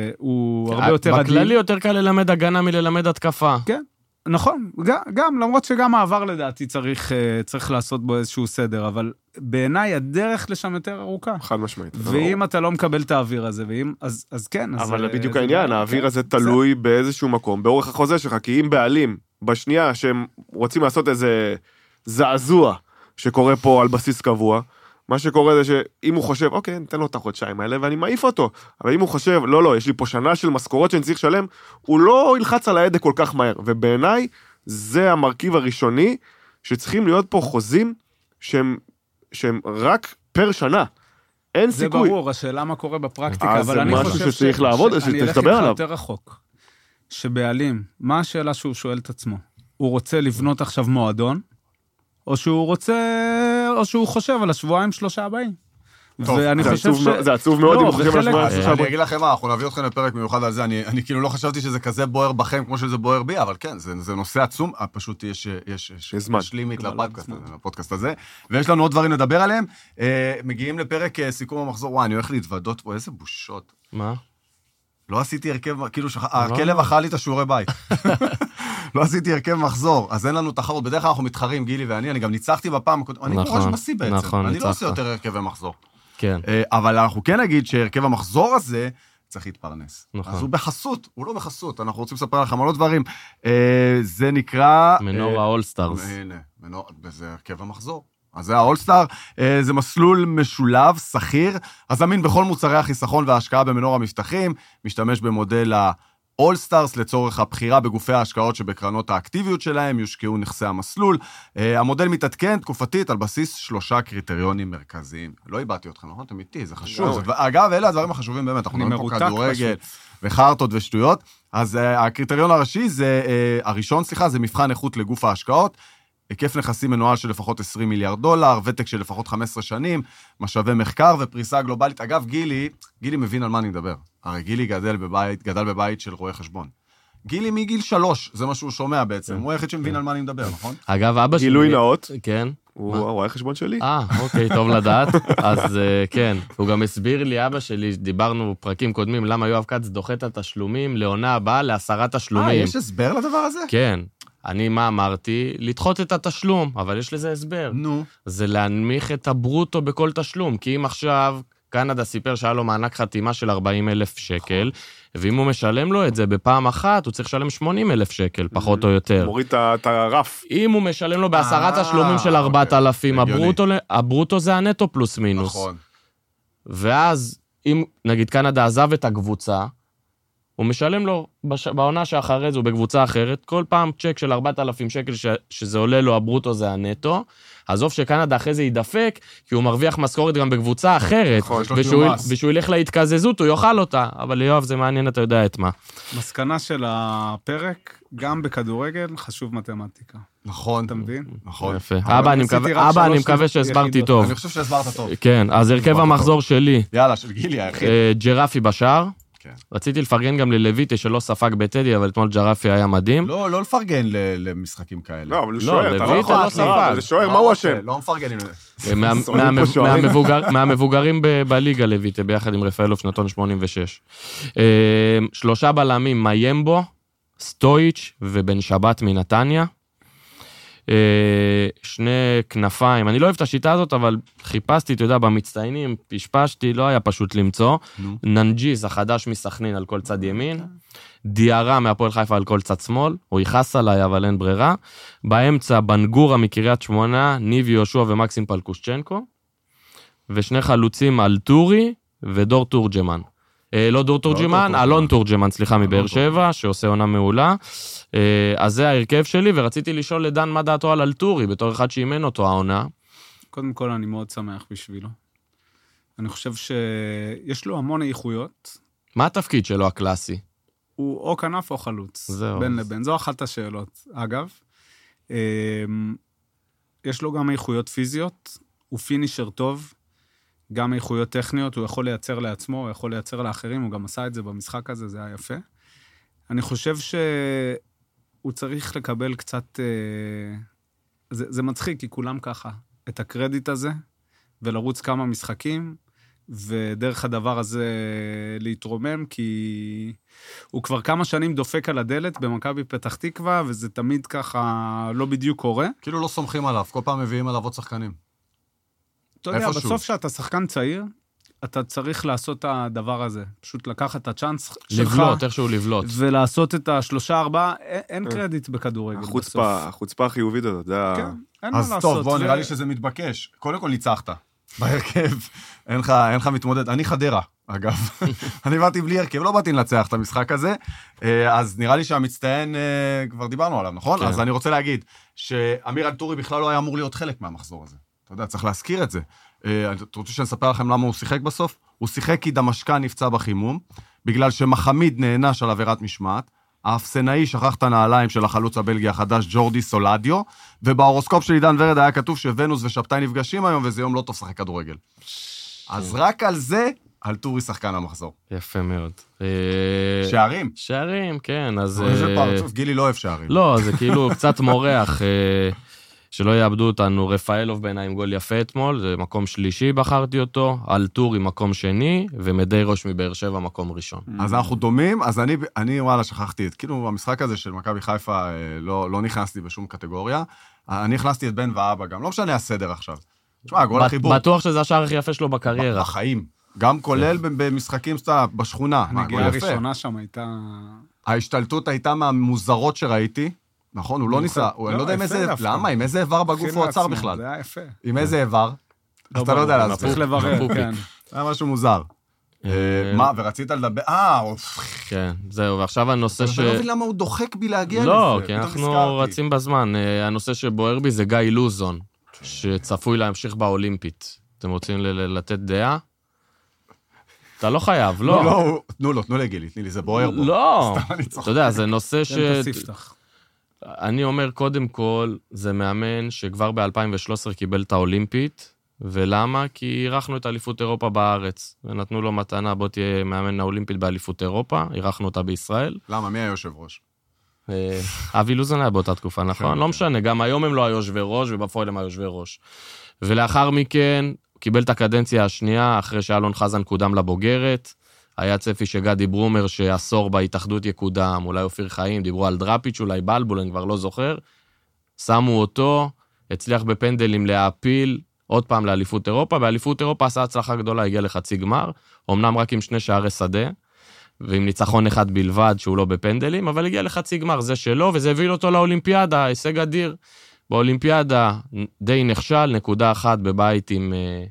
עדין. בכללי יותר קל ללמד הגנה מללמד התקפה. כן, נכון. גם, למרות שגם העבר לדעתי צריך לעשות בו איזשהו סדר, אבל בעיניי הדרך לשם יותר ארוכה. חד משמעית. ואם אתה לא מקבל את האוויר הזה, אז כן. אבל בדיוק העניין, האוויר הזה תלוי באיזשהו מקום, באורך החוזה שלך, כי אם בעלים, בשנייה שהם רוצים לעשות איזה זעזוע שקורה פה על בסיס קבוע, מה שקורה זה שאם הוא חושב, אוקיי, ניתן לו את החודשיים האלה ואני מעיף אותו, אבל אם הוא חושב, לא, יש לי פה שנה של משכורות שאני צריך לשלם, הוא לא ילחץ על ההדק כל כך מהר, ובעיניי זה המרכיב הראשוני, שצריכים להיות פה חוזים שהם רק פר שנה, אין סיכוי. זה ברור, השאלה מה קורה בפרקטיקה, אבל אני חושב משהו שצריך לעבוד, שצריך לדבר עליו. אני אלך יותר רחוק, שבעלים, מה השאלה שהוא שואל את עצמו? הוא רוצה לבנות עכשיו מועדון, או שהוא חושב על השבועיים 3 הבאים. ואני זה חושב עצוב, זה עצוב מאוד לא, אם הולכים בחלק- על 8. אני אגיד לכם מה, אנחנו נביא אתכם לפרק מיוחד על זה, אני כאילו לא חשבתי שזה כזה בוער בכם כמו שזה בוער בי, אבל כן, זה נושא עצום, פשוט יש זמן. לימיט לפודקאסט הזה, ויש לנו עוד דברים לדבר עליהם, מגיעים לפרק סיכום המחזור, וואי, אני הולך להתוודות פה, איזה בושות. מה? לא עשיתי הרכב, כאילו, הכלב אכל לי את השיעורי בית. לא עשיתי הרכב מחזור, אז אין לנו תחרות, בדרך כלל אנחנו מתחרים, גילי ואני, אני גם ניצחתי בפעם, אני ראש בשיא בעצם, אני לא עושה יותר הרכב ומחזור. כן. אבל אנחנו כן נגיד שהרכב המחזור הזה צריך להתפרנס. נכון. אז הוא בחסות, הוא לא בחסות, אנחנו רוצים לספר לכם על עוד דברים. זה נקרא... מנורה אולסטארס. הנה, זה הרכב המחזור. אז זה האולסטאר, זה מסלול משולב, שכיר, הזמין בכל מוצרי החיסכון וההשקעה במנורה מבטחים, משתמש במודל האולסטארס לצורך הבחירה בגופי ההשקעות שבקרנות האקטיביות שלהם, יושקעו נכסי המסלול. המודל מתעדכן תקופתית על בסיס 3 קריטריונים מרכזיים. לא איבדתי אתכם, נכון? אתם איתי, זה חשוב. אגב, אלה הדברים החשובים באמת, אנחנו נראים פה כדורגל וחרטות ושטויות. אז הקריטריון הראשי, הראשון, זה מבחן איכות לגוף ההשקעות, היקף נכסים מנוהל של לפחות 20 מיליארד דולר, ותק של לפחות 15 שנים, משאבי מחקר ופריסה גלובלית. אגב, גילי מבין על מה אני מדבר. הרי גילי גדל בבית של רואה חשבון. גילי מגיל 3, זה מה שהוא שומע בעצם. הוא היחיד שמבין על מה אני מדבר, נכון? אגב, אבא שלי... גילוי נאות. כן. הוא רואה חשבון שלי. אוקיי, טוב לדעת. אז כן, הוא גם הסביר לי, אבא שלי, דיברנו פרקים קודמים, למה יואב כץ דוחה את התשלומים לעונה הבאה ל10 תשלומים. יש הסבר לדבר הזה? כן. אני מה אמרתי? לדחות את התשלום, אבל יש לזה הסבר. נו. זה להנמיך את הברוטו בכל תשלום, כי אם עכשיו קנדה סיפר שהיה לו מענק חתימה של 40,000 שקל, ואם הוא משלם לו את זה בפעם אחת, הוא צריך לשלם 80,000 שקל, פחות או יותר. מוריד את הרף. אם הוא משלם לו ב10 תשלומים של 4,000, הברוטו זה הנטו פלוס מינוס. נכון. ואז, אם נגיד קנדה עזב את הקבוצה, הוא משלם לו בעונה שאחרי זה, הוא בקבוצה אחרת, כל פעם צ'ק של 4,000 שקל שזה עולה לו, הברוטו זה הנטו, עזוב שקנדה אחרי זה ידפק, כי הוא מרוויח משכורת גם בקבוצה אחרת, ושהוא ילך להתקזזות, הוא יאכל אותה, אבל ליואב זה מעניין, אתה יודע את מה. מסקנה של הפרק, גם בכדורגל, חשוב מתמטיקה. נכון. אתה מבין? נכון. יפה. אבא, אני מקווה שהסברתי טוב. אני חושב שהסברת טוב. כן, אז הרכב המחזור שלי. יאללה, של גילי היחיד. ג'רפי בשער. כן. רציתי לפרגן גם ללויטה שלא ספג בטדי, אבל אתמול ג'רפי היה מדהים. לא לפרגן למשחקים כאלה. לא, אבל הוא שוער, אתה לא לויטה יכול לא ספג. זה שוער, מה הוא אשם? לא מפרגנים. מהמבוגרים בליגה לויטה, ביחד עם רפאלוב שנתון 86. 3 בלמים, מיימבו, סטויץ' ובן שבת מנתניה. 2 כנפיים, אני לא אוהב את השיטה הזאת, אבל חיפשתי, אתה יודע, במצטיינים, פשפשתי, לא היה פשוט למצוא. ננג'יז, החדש מסכנין על כל צד ימין. דיארה מהפועל חיפה על כל צד שמאל. הוא ייחס עליי, אבל אין ברירה. באמצע, בנגורה מקריית שמונה, ניב יהושע ומקסים פלקושצ'נקו. ו2 חלוצים על טורי ודור תורג'מן. לא דור תורג'מן, אלון תורג'מן, סליחה, מבאר שבע, שעושה עונה מעולה. אז זה ההרכב שלי, ורציתי לשאול לדן מה דעתו על אלטורי, בתור אחד שאימן אותו העונה. קודם כל, אני מאוד שמח בשבילו. אני חושב שיש לו המון איכויות. מה התפקיד שלו הקלאסי? הוא או כנף או חלוץ. זהו. בין לבין. זו אחת השאלות. אגב, יש לו גם איכויות פיזיות, הוא פינישר טוב, גם איכויות טכניות, הוא יכול לייצר לעצמו, הוא יכול לייצר לאחרים, הוא גם עשה את זה במשחק הזה, זה היה יפה. אני חושב שהוא צריך לקבל קצת, זה מצחיק, כי כולם ככה, את הקרדיט הזה, ולרוץ כמה משחקים, ודרך הדבר הזה להתרומם, כי הוא כבר כמה שנים דופק על הדלת במכבי פתח תקווה, וזה תמיד ככה לא בדיוק קורה. כאילו לא סומכים עליו, כל פעם מביאים עליו עוד שחקנים. אתה יודע, בסוף שאתה שחקן צעיר, אתה צריך לעשות את הדבר הזה. פשוט לקחת את הצ'אנס שלך. לבלוט, איכשהו לבלוט. ולעשות את 3-4, אין קרדיט בכדורגל בסוף. החוצפה החיובית הזאת, זה כן, אין מה לעשות. אז טוב, בוא, נראה לי שזה מתבקש. קודם כל ניצחת. בהרכב, אין לך מתמודד. אני חדרה, אגב. אני באתי בלי הרכב, לא באתי לנצח את המשחק הזה. אז נראה לי שהמצטיין, כבר דיברנו עליו, נכון? אז אני רוצה להגיד שאמיר אלטורי בכלל לא היה אמור להיות חלק מהמחזור הזה. אתה יודע, צריך להזכיר את זה. אתה רוצה שנספר לכם למה הוא שיחק בסוף? הוא שיחק כי דמשקן נפצע בחימום, בגלל שמחמיד נענש על עבירת משמעת, האפסנאי שכח את הנעליים של החלוץ הבלגי החדש, ג'ורדי סולדיו, ובהורוסקופ של עידן ורד היה כתוב שוונוס ושבתאי נפגשים היום, וזה יום לא טוב שחק כדורגל. אז רק על זה, על טורי שחקן המחזור. יפה מאוד. שערים. שערים, כן, אז... איזה פרצוף, גילי לא אוהב שערים. לא, זה כאילו קצת מורח, שלא יאבדו אותנו. רפאלוב בעיניי עם גול יפה אתמול, זה מקום שלישי בחרתי אותו, על טורי מקום שני, ומדי ראש מבאר שבע מקום ראשון. אז אנחנו דומים, אז אני וואלה, שכחתי את, כאילו, המשחק הזה של מכבי חיפה, לא נכנסתי בשום קטגוריה, אני הכנסתי את בן ואבא גם, לא משנה הסדר עכשיו. תשמע, גול החיבור. בטוח שזה השער הכי יפה שלו בקריירה. בחיים. גם כולל במשחקים בשכונה. הנגיעה הראשונה שם הייתה... ההשתלטות הייתה מהמוזרות שראיתי, נכון? הוא לא ניסה, אני לא יודע עם איזה, למה? עם איזה איבר בגוף הוא עצר בכלל? זה היה יפה. עם איזה איבר? אתה לא יודע להסביר. צריך לברר, כן. זה היה משהו מוזר. מה, ורצית לדבר? כן, זהו, ועכשיו הנושא אני לא מבין למה הוא דוחק בי להגיע לזה. לא, כי אנחנו רצים בזמן. הנושא שבוער בי זה גיא לוזון, שצפוי להמשיך באולימפית. אתם רוצים לתת דעה? אתה לא חייב, לא. לא, תנו לגילי, תני לי, זה בוער בו. לא, אתה יודע, זה נושא אני אומר, קודם כל, זה מאמן שכבר ב-2013 קיבל את האולימפית, ולמה? כי אירחנו את אליפות אירופה בארץ, ונתנו לו מתנה, בוא תהיה מאמן האולימפית באליפות אירופה, אירחנו אותה בישראל. למה? מי היושב ראש? אבי לוזון היה באותה תקופה, נכון? לא משנה, גם היום הם לא היושבי ראש, ובפועל הם היושבי ראש. ולאחר מכן, קיבל את הקדנציה השנייה, אחרי שאלון חזן קודם לבוגרת, היה צפי שגדי ברומר שעשור בהתאחדות יקודם, אולי אופיר חיים, דיברו על דראפיץ', אולי בלבול, אני כבר לא זוכר, שמו אותו, הצליח בפנדלים להעפיל, עוד פעם לאליפות אירופה, באליפות אירופה עשה הצלחה גדולה, הגיע לחצי גמר, אמנם רק עם 2 שערי שדה, ועם ניצחון אחד בלבד, שהוא לא בפנדלים, אבל הגיע לחצי גמר, זה שלו, וזה הביא אותו לאולימפיאדה, הישג אדיר. באולימפיאדה די נכשל, 1 בבית עם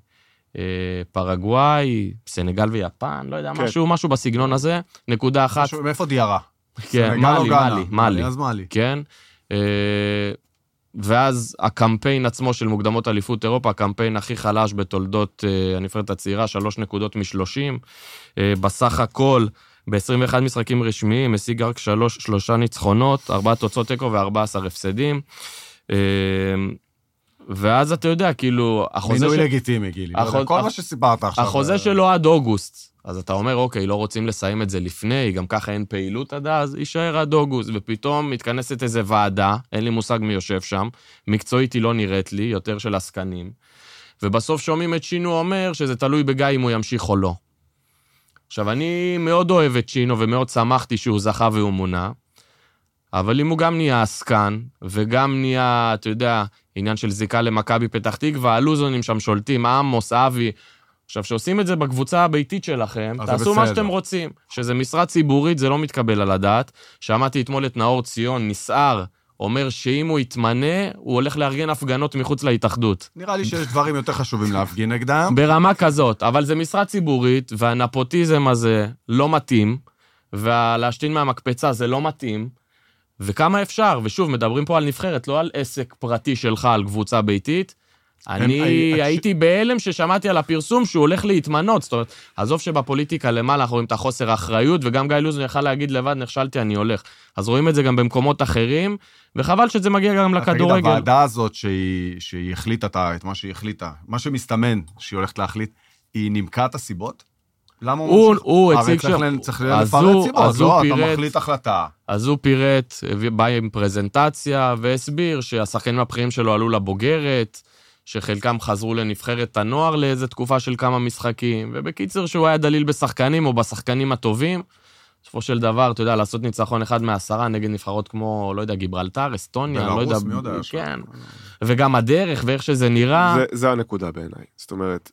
פרגוואי, סנגל ויפן, לא יודע, משהו בסגנון הזה, 1. מאיפה דיירה? כן, מאלי. אז מאלי. כן. ואז הקמפיין עצמו של מוקדמות אליפות אירופה, הקמפיין הכי חלש בתולדות הנבחרת הצעירה, 3 נקודות מ-30. בסך הכל, ב-21 משחקים רשמיים, השיג רק 3 ניצחונות, 4 תוצאות תיקו ו14 הפסדים. ואז אתה יודע, כאילו, מינוי לגיטימי, גילי. כל מה שסיפרת עכשיו. החוזה שלו עד אוגוסט. אז אתה אומר, אוקיי, לא רוצים לסיים את זה לפני, גם ככה אין פעילות עד אז, יישאר עד אוגוסט, ופתאום מתכנסת איזה ועדה, אין לי מושג מי יושב שם, מקצועית היא לא נראית לי, יותר של עסקנים, ובסוף שומעים את שינו אומר שזה תלוי בגיא אם הוא ימשיך או לא. עכשיו, אני מאוד אוהב את שינו, ומאוד שמחתי שהוא זכה והוא מונה, אבל אם הוא גם נהיה עסקן, וגם נהיה, אתה יודע, עניין של זיקה למכבי פתח תקווה, הלוזונים שם שולטים, עמוס, אבי, עכשיו, שעושים את זה בקבוצה הביתית שלכם, תעשו מה שאתם רוצים. שזה משרה ציבורית, זה לא מתקבל על הדעת. שמעתי אתמול את נאור ציון, נסער, אומר שאם הוא יתמנה, הוא הולך לארגן הפגנות מחוץ להתאחדות. נראה לי שיש דברים יותר חשובים להפגין נגדם. ברמה כזאת, אבל זה משרה ציבורית, והנפוטיזם הזה לא מתאים, ולהשתין מהמקפצה זה לא מתאים, וכמה אפשר, ושוב, מדברים פה על נבחרת, לא על עסק פרטי שלך, על קבוצה ביתית, אני הייתי בהלם ששמעתי על הפרסום שהוא הולך להתמנות, זאת אומרת, עזוב שבפוליטיקה למעלה אנחנו רואים את החוסר האחריות, וגם גיא לוזון יכל להגיד לבד, נכשלתי, אני הולך. אז רואים את זה גם במקומות אחרים, וחבל שזה מגיע גם לכדורגל. תגיד, הוועדה הזאת שהיא החליטה את מה שהיא החליטה, מה שמסתמן שהיא הולכת להחליט, היא נימקה את הסיבות? למה הוא הציג שם, צריך לפרט סיבות, לא, אתה מחליט החלטה. אז הוא פירט, בא עם פרזנטציה, והסביר שהשחקנים הבכירים שלו עלו לבוגרת, שחלקם חזרו לנבחרת הנוער לאיזו תקופה של כמה משחקים, ובקיצר שהוא היה דליל בשחקנים או בשחקנים הטובים, בסופו של דבר, אתה יודע, לעשות ניצחון 1 מ10 נגד נבחרות כמו, לא יודע, גיברלטר, אסטוניה, לא יודע, כן, וגם הדרך ואיך שזה נראה. זה הנקודה בעיניי, זאת אומרת,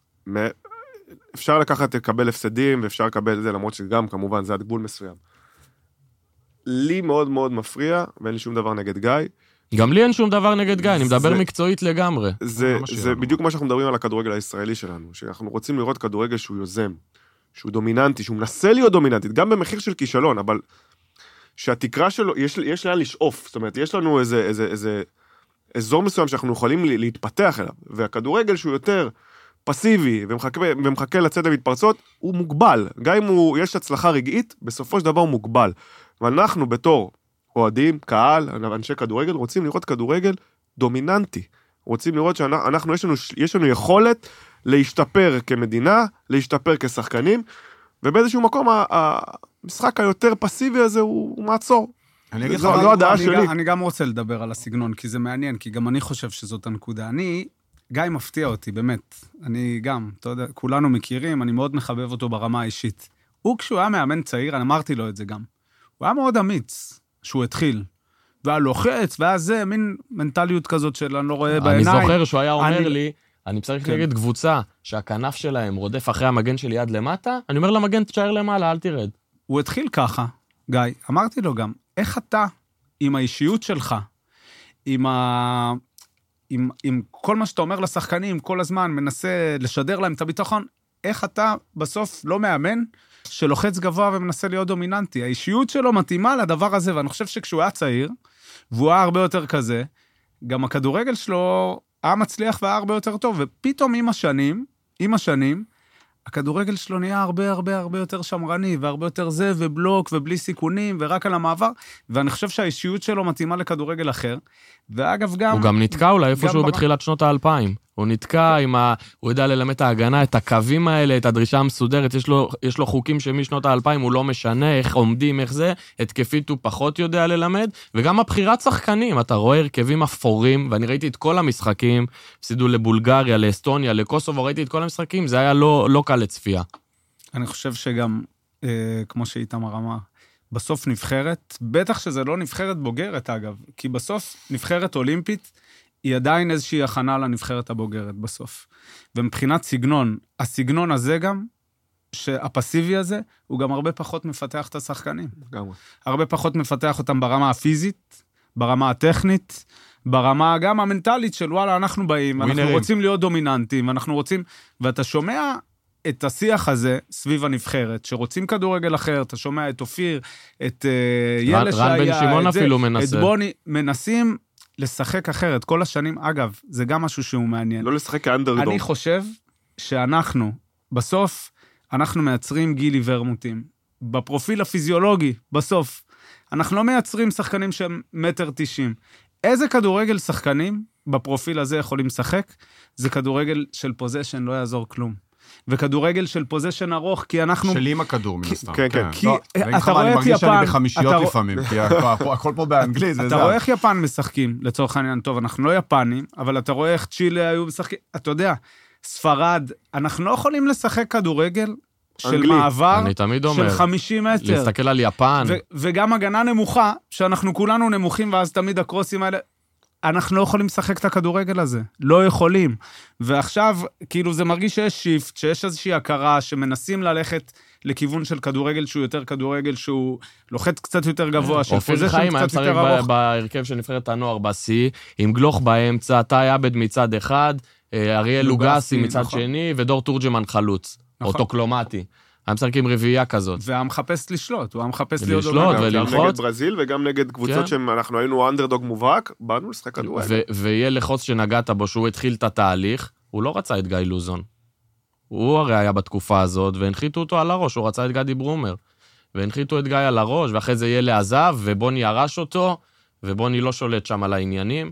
אפשר לקבל הפסדים, ואפשר לקבל זה, למרות שגם, כמובן, זה עד גבול מסוים. לי מאוד מאוד מפריע, ואין לי שום דבר נגד גיא, גם לי אין שום דבר נגד גיא, אני מדבר מקצועית לגמרי. זה בדיוק מה שאנחנו מדברים על הכדורגל הישראלי שלנו, שאנחנו רוצים לראות כדורגל שהוא יוזם, שהוא דומיננטי, שהוא מנסה להיות דומיננטי, גם במחיר של כישלון, אבל שהתקרה שלו, יש לאן לשאוף, זאת אומרת, יש לנו איזה אזור מסוים שאנחנו יכולים להתפתח אליו, והכדורגל שהוא יותר פסיבי, ומחכה לצאת למתפרצות, הוא מוגבל. גם אם יש הצלחה רגעית, בסופו של דבר הוא מוגבל. ואנחנו בתור אוהדים, קהל, אנשי כדורגל, רוצים לראות כדורגל דומיננטי. רוצים לראות שאנחנו, יש לנו יכולת להשתפר כמדינה, להשתפר כשחקנים, ובאיזשהו מקום המשחק היותר פסיבי הזה הוא מעצור. זו הדעה שלי. אני גם רוצה לדבר על הסגנון, כי זה מעניין, כי גם אני חושב שזאת הנקודה. גיא מפתיע אותי, באמת. אני גם, אתה יודע, כולנו מכירים, אני מאוד מחבב אותו ברמה האישית. הוא, כשהוא היה מאמן צעיר, אני אמרתי לו את זה גם. הוא היה מאוד אמיץ, שהוא התחיל. והיה לוחץ, והיה זה, מין מנטליות כזאת של אני לא רואה בעיניים. אני זוכר שהוא היה אומר לי, אני צריך להגיד קבוצה שהכנף שלהם רודף אחרי המגן שלי עד למטה, אני אומר למגן, תשאר למעלה, אל תרד. הוא התחיל ככה, גיא, אמרתי לו גם, איך אתה, עם האישיות שלך, עם כל מה שאתה אומר לשחקנים, כל הזמן מנסה לשדר להם את הביטחון, איך אתה בסוף לא מאמן שלוחץ גבוה ומנסה להיות דומיננטי. האישיות שלו מתאימה לדבר הזה, ואני חושב שכשהוא היה צעיר, והוא היה הרבה יותר כזה, גם הכדורגל שלו היה מצליח והיה הרבה יותר טוב, ופתאום עם השנים, הכדורגל שלו נהיה הרבה הרבה הרבה יותר שמרני, והרבה יותר זה, ובלוק, ובלי סיכונים, ורק על המעבר, ואני חושב שהאישיות שלו מתאימה לכדורגל אחר, ואגב גם... הוא גם נתקע אולי איפשהו בתחילת שנות ה-2000. הוא נתקע הוא יודע ללמד את ההגנה, את הקווים האלה, את הדרישה המסודרת, יש לו חוקים שמשנות ה-2000 הוא לא משנה, איך עומדים, איך זה, התקפית הוא פחות יודע ללמד, וגם הבחירת שחקנים, אתה רואה הרכבים אפורים, ואני ראיתי את כל המשחקים, הפסידו לבולגריה, לאסטוניה, לקוסובו, ראיתי את כל המשחקים, זה היה לא קל לצפייה. אני חושב שגם, כמו שאיתמר אמר, בסוף נבחרת, בטח שזה לא נבחרת בוגרת אגב, כי בסוף נבחרת אולימפית, היא עדיין איזושהי הכנה לנבחרת הבוגרת בסוף. ומבחינת סגנון, הסגנון הזה גם, שהפסיבי הזה, הוא גם הרבה פחות מפתח את השחקנים. הרבה פחות מפתח אותם ברמה הפיזית, ברמה הטכנית, ברמה גם המנטלית של וואלה, אנחנו באים, אנחנו רוצים להיות דומיננטים, אנחנו רוצים, ואתה שומע את השיח הזה סביב הנבחרת, שרוצים כדורגל אחר, אתה שומע את אופיר, את ילש רן בן שמעון אפילו מנסה. את בוני, מנסים לשחק אחרת. כל השנים, אגב, זה גם משהו שהוא מעניין. לא לשחק כאנדרדוג. אני חושב שאנחנו, בסוף, אנחנו מייצרים גילי ורמוטים. בפרופיל הפיזיולוגי, בסוף, אנחנו לא מייצרים שחקנים שהם 1.90 מטר. איזה כדורגל שחקנים בפרופיל הזה יכולים לשחק? זה כדורגל של פוזיישן, לא יעזור כלום. וכדורגל של פוזיישן ארוך, כי אנחנו... של עם הכדור, מן הסתם. כן, כן. כי אתה רואה את יפן... אני מרגיש שאני בחמישיות לפעמים, כי הכל פה באנגלית. אתה רואה איך יפן משחקים, לצורך העניין טוב, אנחנו לא יפנים, אבל אתה רואה איך צ'ילה היו משחקים, אתה יודע, ספרד, אנחנו לא יכולים לשחק כדורגל של מעבר של 50 מטר. להסתכל על יפן. וגם הגנה נמוכה, שאנחנו כולנו נמוכים, ואז תמיד הקרוסים האלה... אנחנו לא יכולים לשחק את הכדורגל הזה, לא יכולים. ועכשיו, כאילו זה מרגיש שיש שיפט, שיש איזושהי הכרה, שמנסים ללכת לכיוון של כדורגל שהוא יותר כדורגל, שהוא לוחץ קצת יותר גבוה, של פוזיישן קצת יותר ארוך. בהרכב של נבחרת הנוער בסי, עם גלוך באמצע, תאי עבד מצד אחד, אריאל לוגסי מצד שני, ודור תורג'מן חלוץ, אוטוקלומטי. הם משחקים רביעייה כזאת. והעם מחפש לשלוט, הוא מחפש להיות וללחוץ. גם נגד ברזיל וגם נגד קבוצות שאנחנו היינו אנדרדוג מובהק, באנו לשחק כדורגל. ויהיה לחוץ שנגעת בו, שהוא התחיל את התהליך, הוא לא רצה את גיא לוזון. הוא הרי היה בתקופה הזאת, והנחיתו אותו על הראש, הוא רצה את גדי ברומר. והנחיתו את גיא על הראש, ואחרי זה יהיה לעזב, ובוני ירש אותו, ובוני לא שולט שם על העניינים.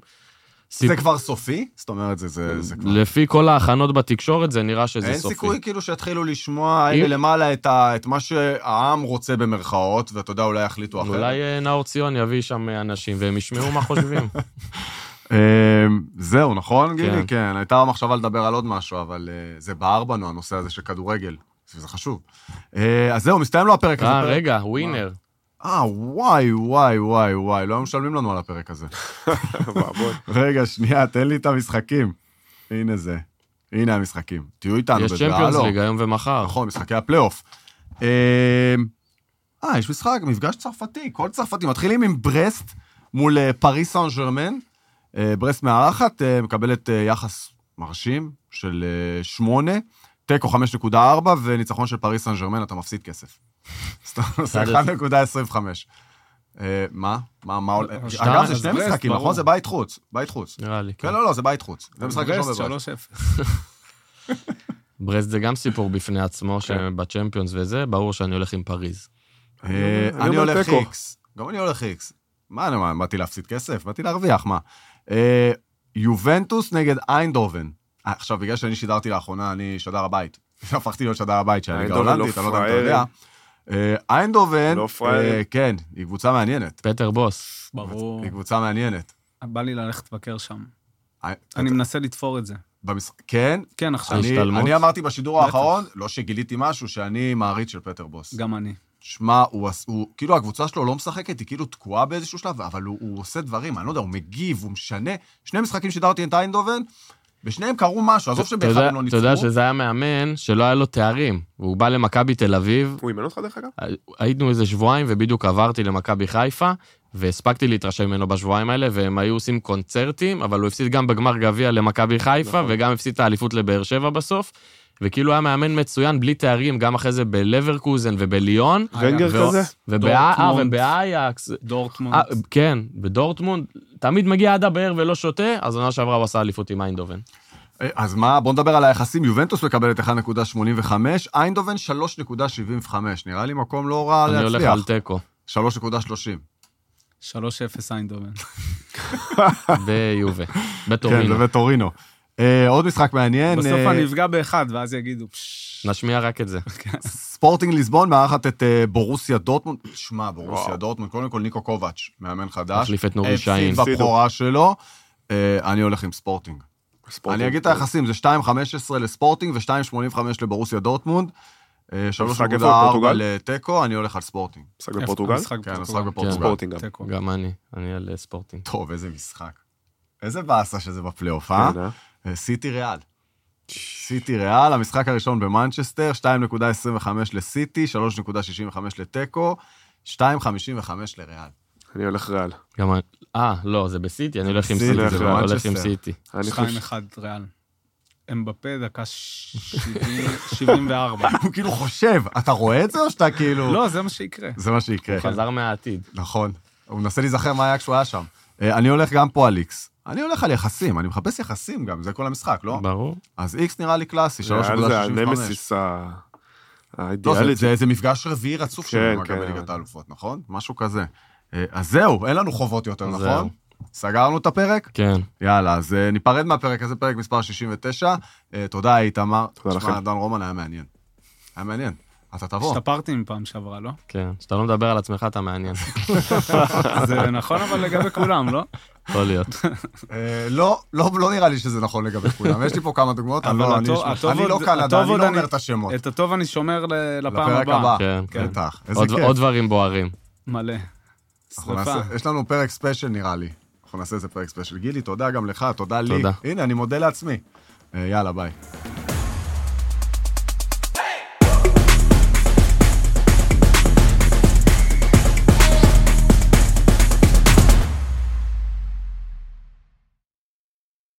זה כבר סופי? זאת אומרת, זה כבר... לפי כל ההכנות בתקשורת, זה נראה שזה סופי. אין סיכוי כאילו שהתחילו לשמוע למעלה את מה שהעם רוצה במרכאות, ואתה יודע, אולי יחליטו אחרת. אולי נאור ציון יביא שם אנשים, והם ישמעו מה חושבים. זהו, נכון, גילי? כן, הייתה מחשבה לדבר על עוד משהו, אבל זה בער בנו, הנושא הזה של כדורגל, וזה חשוב. אז זהו, מסתיים לו הפרק הזה. רגע, ווינר. וואי, לא משלמים לנו על הפרק הזה. רגע, שנייה, תן לי את המשחקים. הנה זה. הנה המשחקים. תהיו איתנו. יש צ'מפיונס ליג היום ומחר. נכון, משחקי הפלייאוף. יש משחק, מפגש צרפתי, כל צרפתי. מתחילים עם ברסט מול פריס סן ז'רמן. ברסט מארחת, מקבלת יחס מרשים של 8, טקו 5.4, וניצחון של פריס סן ז'רמן, אתה מפסיד כסף. 1.25. מה? אגב, זה שני משחקים, נכון? זה בית חוץ. בית חוץ. נראה לי. כן, לא, זה בית חוץ. זה משחק ראשון בבית. 3-0. ברסט זה גם סיפור בפני עצמו, שבצ'מפיונס וזה, ברור שאני הולך עם פריז. אני הולך איקס. גם אני הולך איקס. מה אני באתי להפסיד כסף? באתי להרוויח, מה? יובנטוס נגד איינדהובן. עכשיו, בגלל שאני שידרתי לאחרונה, אני שדר הבית. הפכתי להיות שדר הבית של הליגה איינדובן ההולנדית, לא אני לא יודע אם אתה יודע. איינדובן, לא פראיירים. כן, היא קבוצה מעניינת. פטר בוס. ברור. היא קבוצה מעניינת. בא לי ללכת לבקר שם. אני מנסה לתפור את זה. כן? כן, עכשיו. השתלמות? אני אמרתי בשידור בטח. האחרון, לא שגיליתי משהו, שאני מעריץ של פטר בוס. גם אני. שמע, כאילו הקבוצה שלו לא משחקת, היא כאילו תקועה באיזשהו שלב, אבל הוא עושה דברים, אני לא יודע, הוא מגיב, הוא משנה. שני משחקים שידרתי את איינדובן, ושניהם קראו משהו, עזוב שבאחד הם לא ניצחו. אתה יודע שזה היה מאמן שלא היה לו תארים, והוא בא למכבי תל אביב, הוא אימן אותך דרך אגב? היינו איזה שבועיים, ובדיוק עברתי למכבי חיפה, והספקתי להתרשם ממנו בשבועיים האלה, והם היו עושים קונצרטים, אבל הוא הפסיד גם בגמר גביע למכבי חיפה, וגם הפסיד את האליפות לבאר שבע בסוף, וכאילו היה מאמן מצוין, בלי תארים, גם אחרי זה בלברקוזן ובליון. ונגר כזה? ובאייקס. דורטמונד. כן, בדורטמונד, תמיד מגיע עד הבאר ולא שותה, אז עונה שעברה הוא עשה אליפות עם איינדובן. אז מה, בוא נדבר על היחסים, יובנטוס מקבלת 1.85, איינדובן 3.75, נראה לי מקום לא רע אני הולך להצליח. על טקו. 3.30. 3-0 איינדובן. ביובה. כן, בטורינו. זה בטורינו. עוד משחק מעניין. בסוף אני אפגע באחד, ואז יגידו, נשמיע רק את זה. ספורטינג ליסבון מארחת את בורוסיה דורטמונד. שמע, בורוסיה דורטמונד, קודם כל ניקו קובץ', מאמן חדש. החליף את נורי שאין. הפסיד בבחורה שלו. אני הולך עם ספורטינג. אני אגיד את היחסים, זה 2.15 לספורטינג ו-2.85 לבורוסיה דורטמונד. 3.4 לטקו, אני הולך על ספורטינג. משחק בפורטוגל? כן, משחק בפורטוגל. ספורטינג גם. תיקו. גם אני על ספורטינג. טוב, איזה משחק. איזה באסה שזה בפלייאוף, אה? סיטי ריאל. סיטי ריאל, המשחק הראשון במנצ'סטר, 2.25 לסיטי, 3.65 לטקו, 2.55 לריאל. אני הולך ריאל. גם לא, זה בסיטי, אני הולך עם סיטי, סיטי. זה אני הולך במנצ'סטר. עם סיטי. 2-1 ריאל. אמבפה, דקה 74. הוא כאילו חושב, אתה רואה את זה או שאתה כאילו... לא, זה מה שיקרה. זה מה שיקרה. חזר מהעתיד. נכון. הוא מנסה להיזכר מה היה כשהוא היה שם. אני הולך גם פה על איקס. אני הולך על יחסים, אני מחפש יחסים גם, זה כל המשחק, לא? ברור. אז איקס נראה לי קלאסי, 3.65. ריאל זה הנמסיס לא, האידיאלית. זה מפגש רביעי רצוף שלנו כן, במכבי כן. ליגת האלופות, נכון? משהו כזה. אז זהו, אין לנו חובות יותר, זהו. נכון? סגרנו את הפרק? כן. יאללה, אז ניפרד מהפרק הזה, פרק מספר 69. תודה, איתמר. תודה לכם. תשמע, דן רומן היה מעניין. היה מעניין. אתה תבוא. השתפרתי מפעם שעברה, לא? כן. כשאתה לא מדבר על עצמך, אתה מעניין. זה נכון, אבל לגבי כולם, לא? יכול להיות. לא נראה לי שזה נכון לגבי כולם. יש לי פה כמה דוגמאות, אני אבל לא קנדה, אני לא אומר את השמות. את הטוב אני שומר לפעם לפרק הבאה. הבא. כן. בטח. איזה עוד כיף. עוד דברים בוערים. מלא. אנחנו שריפה. נעשה- יש לנו פרק ספיישל נראה לי. אנחנו נעשה איזה פרק ספיישל. גילי, תודה גם לך, תודה לי. תודה. הנה, אני מודה לעצמי. יאללה, ביי.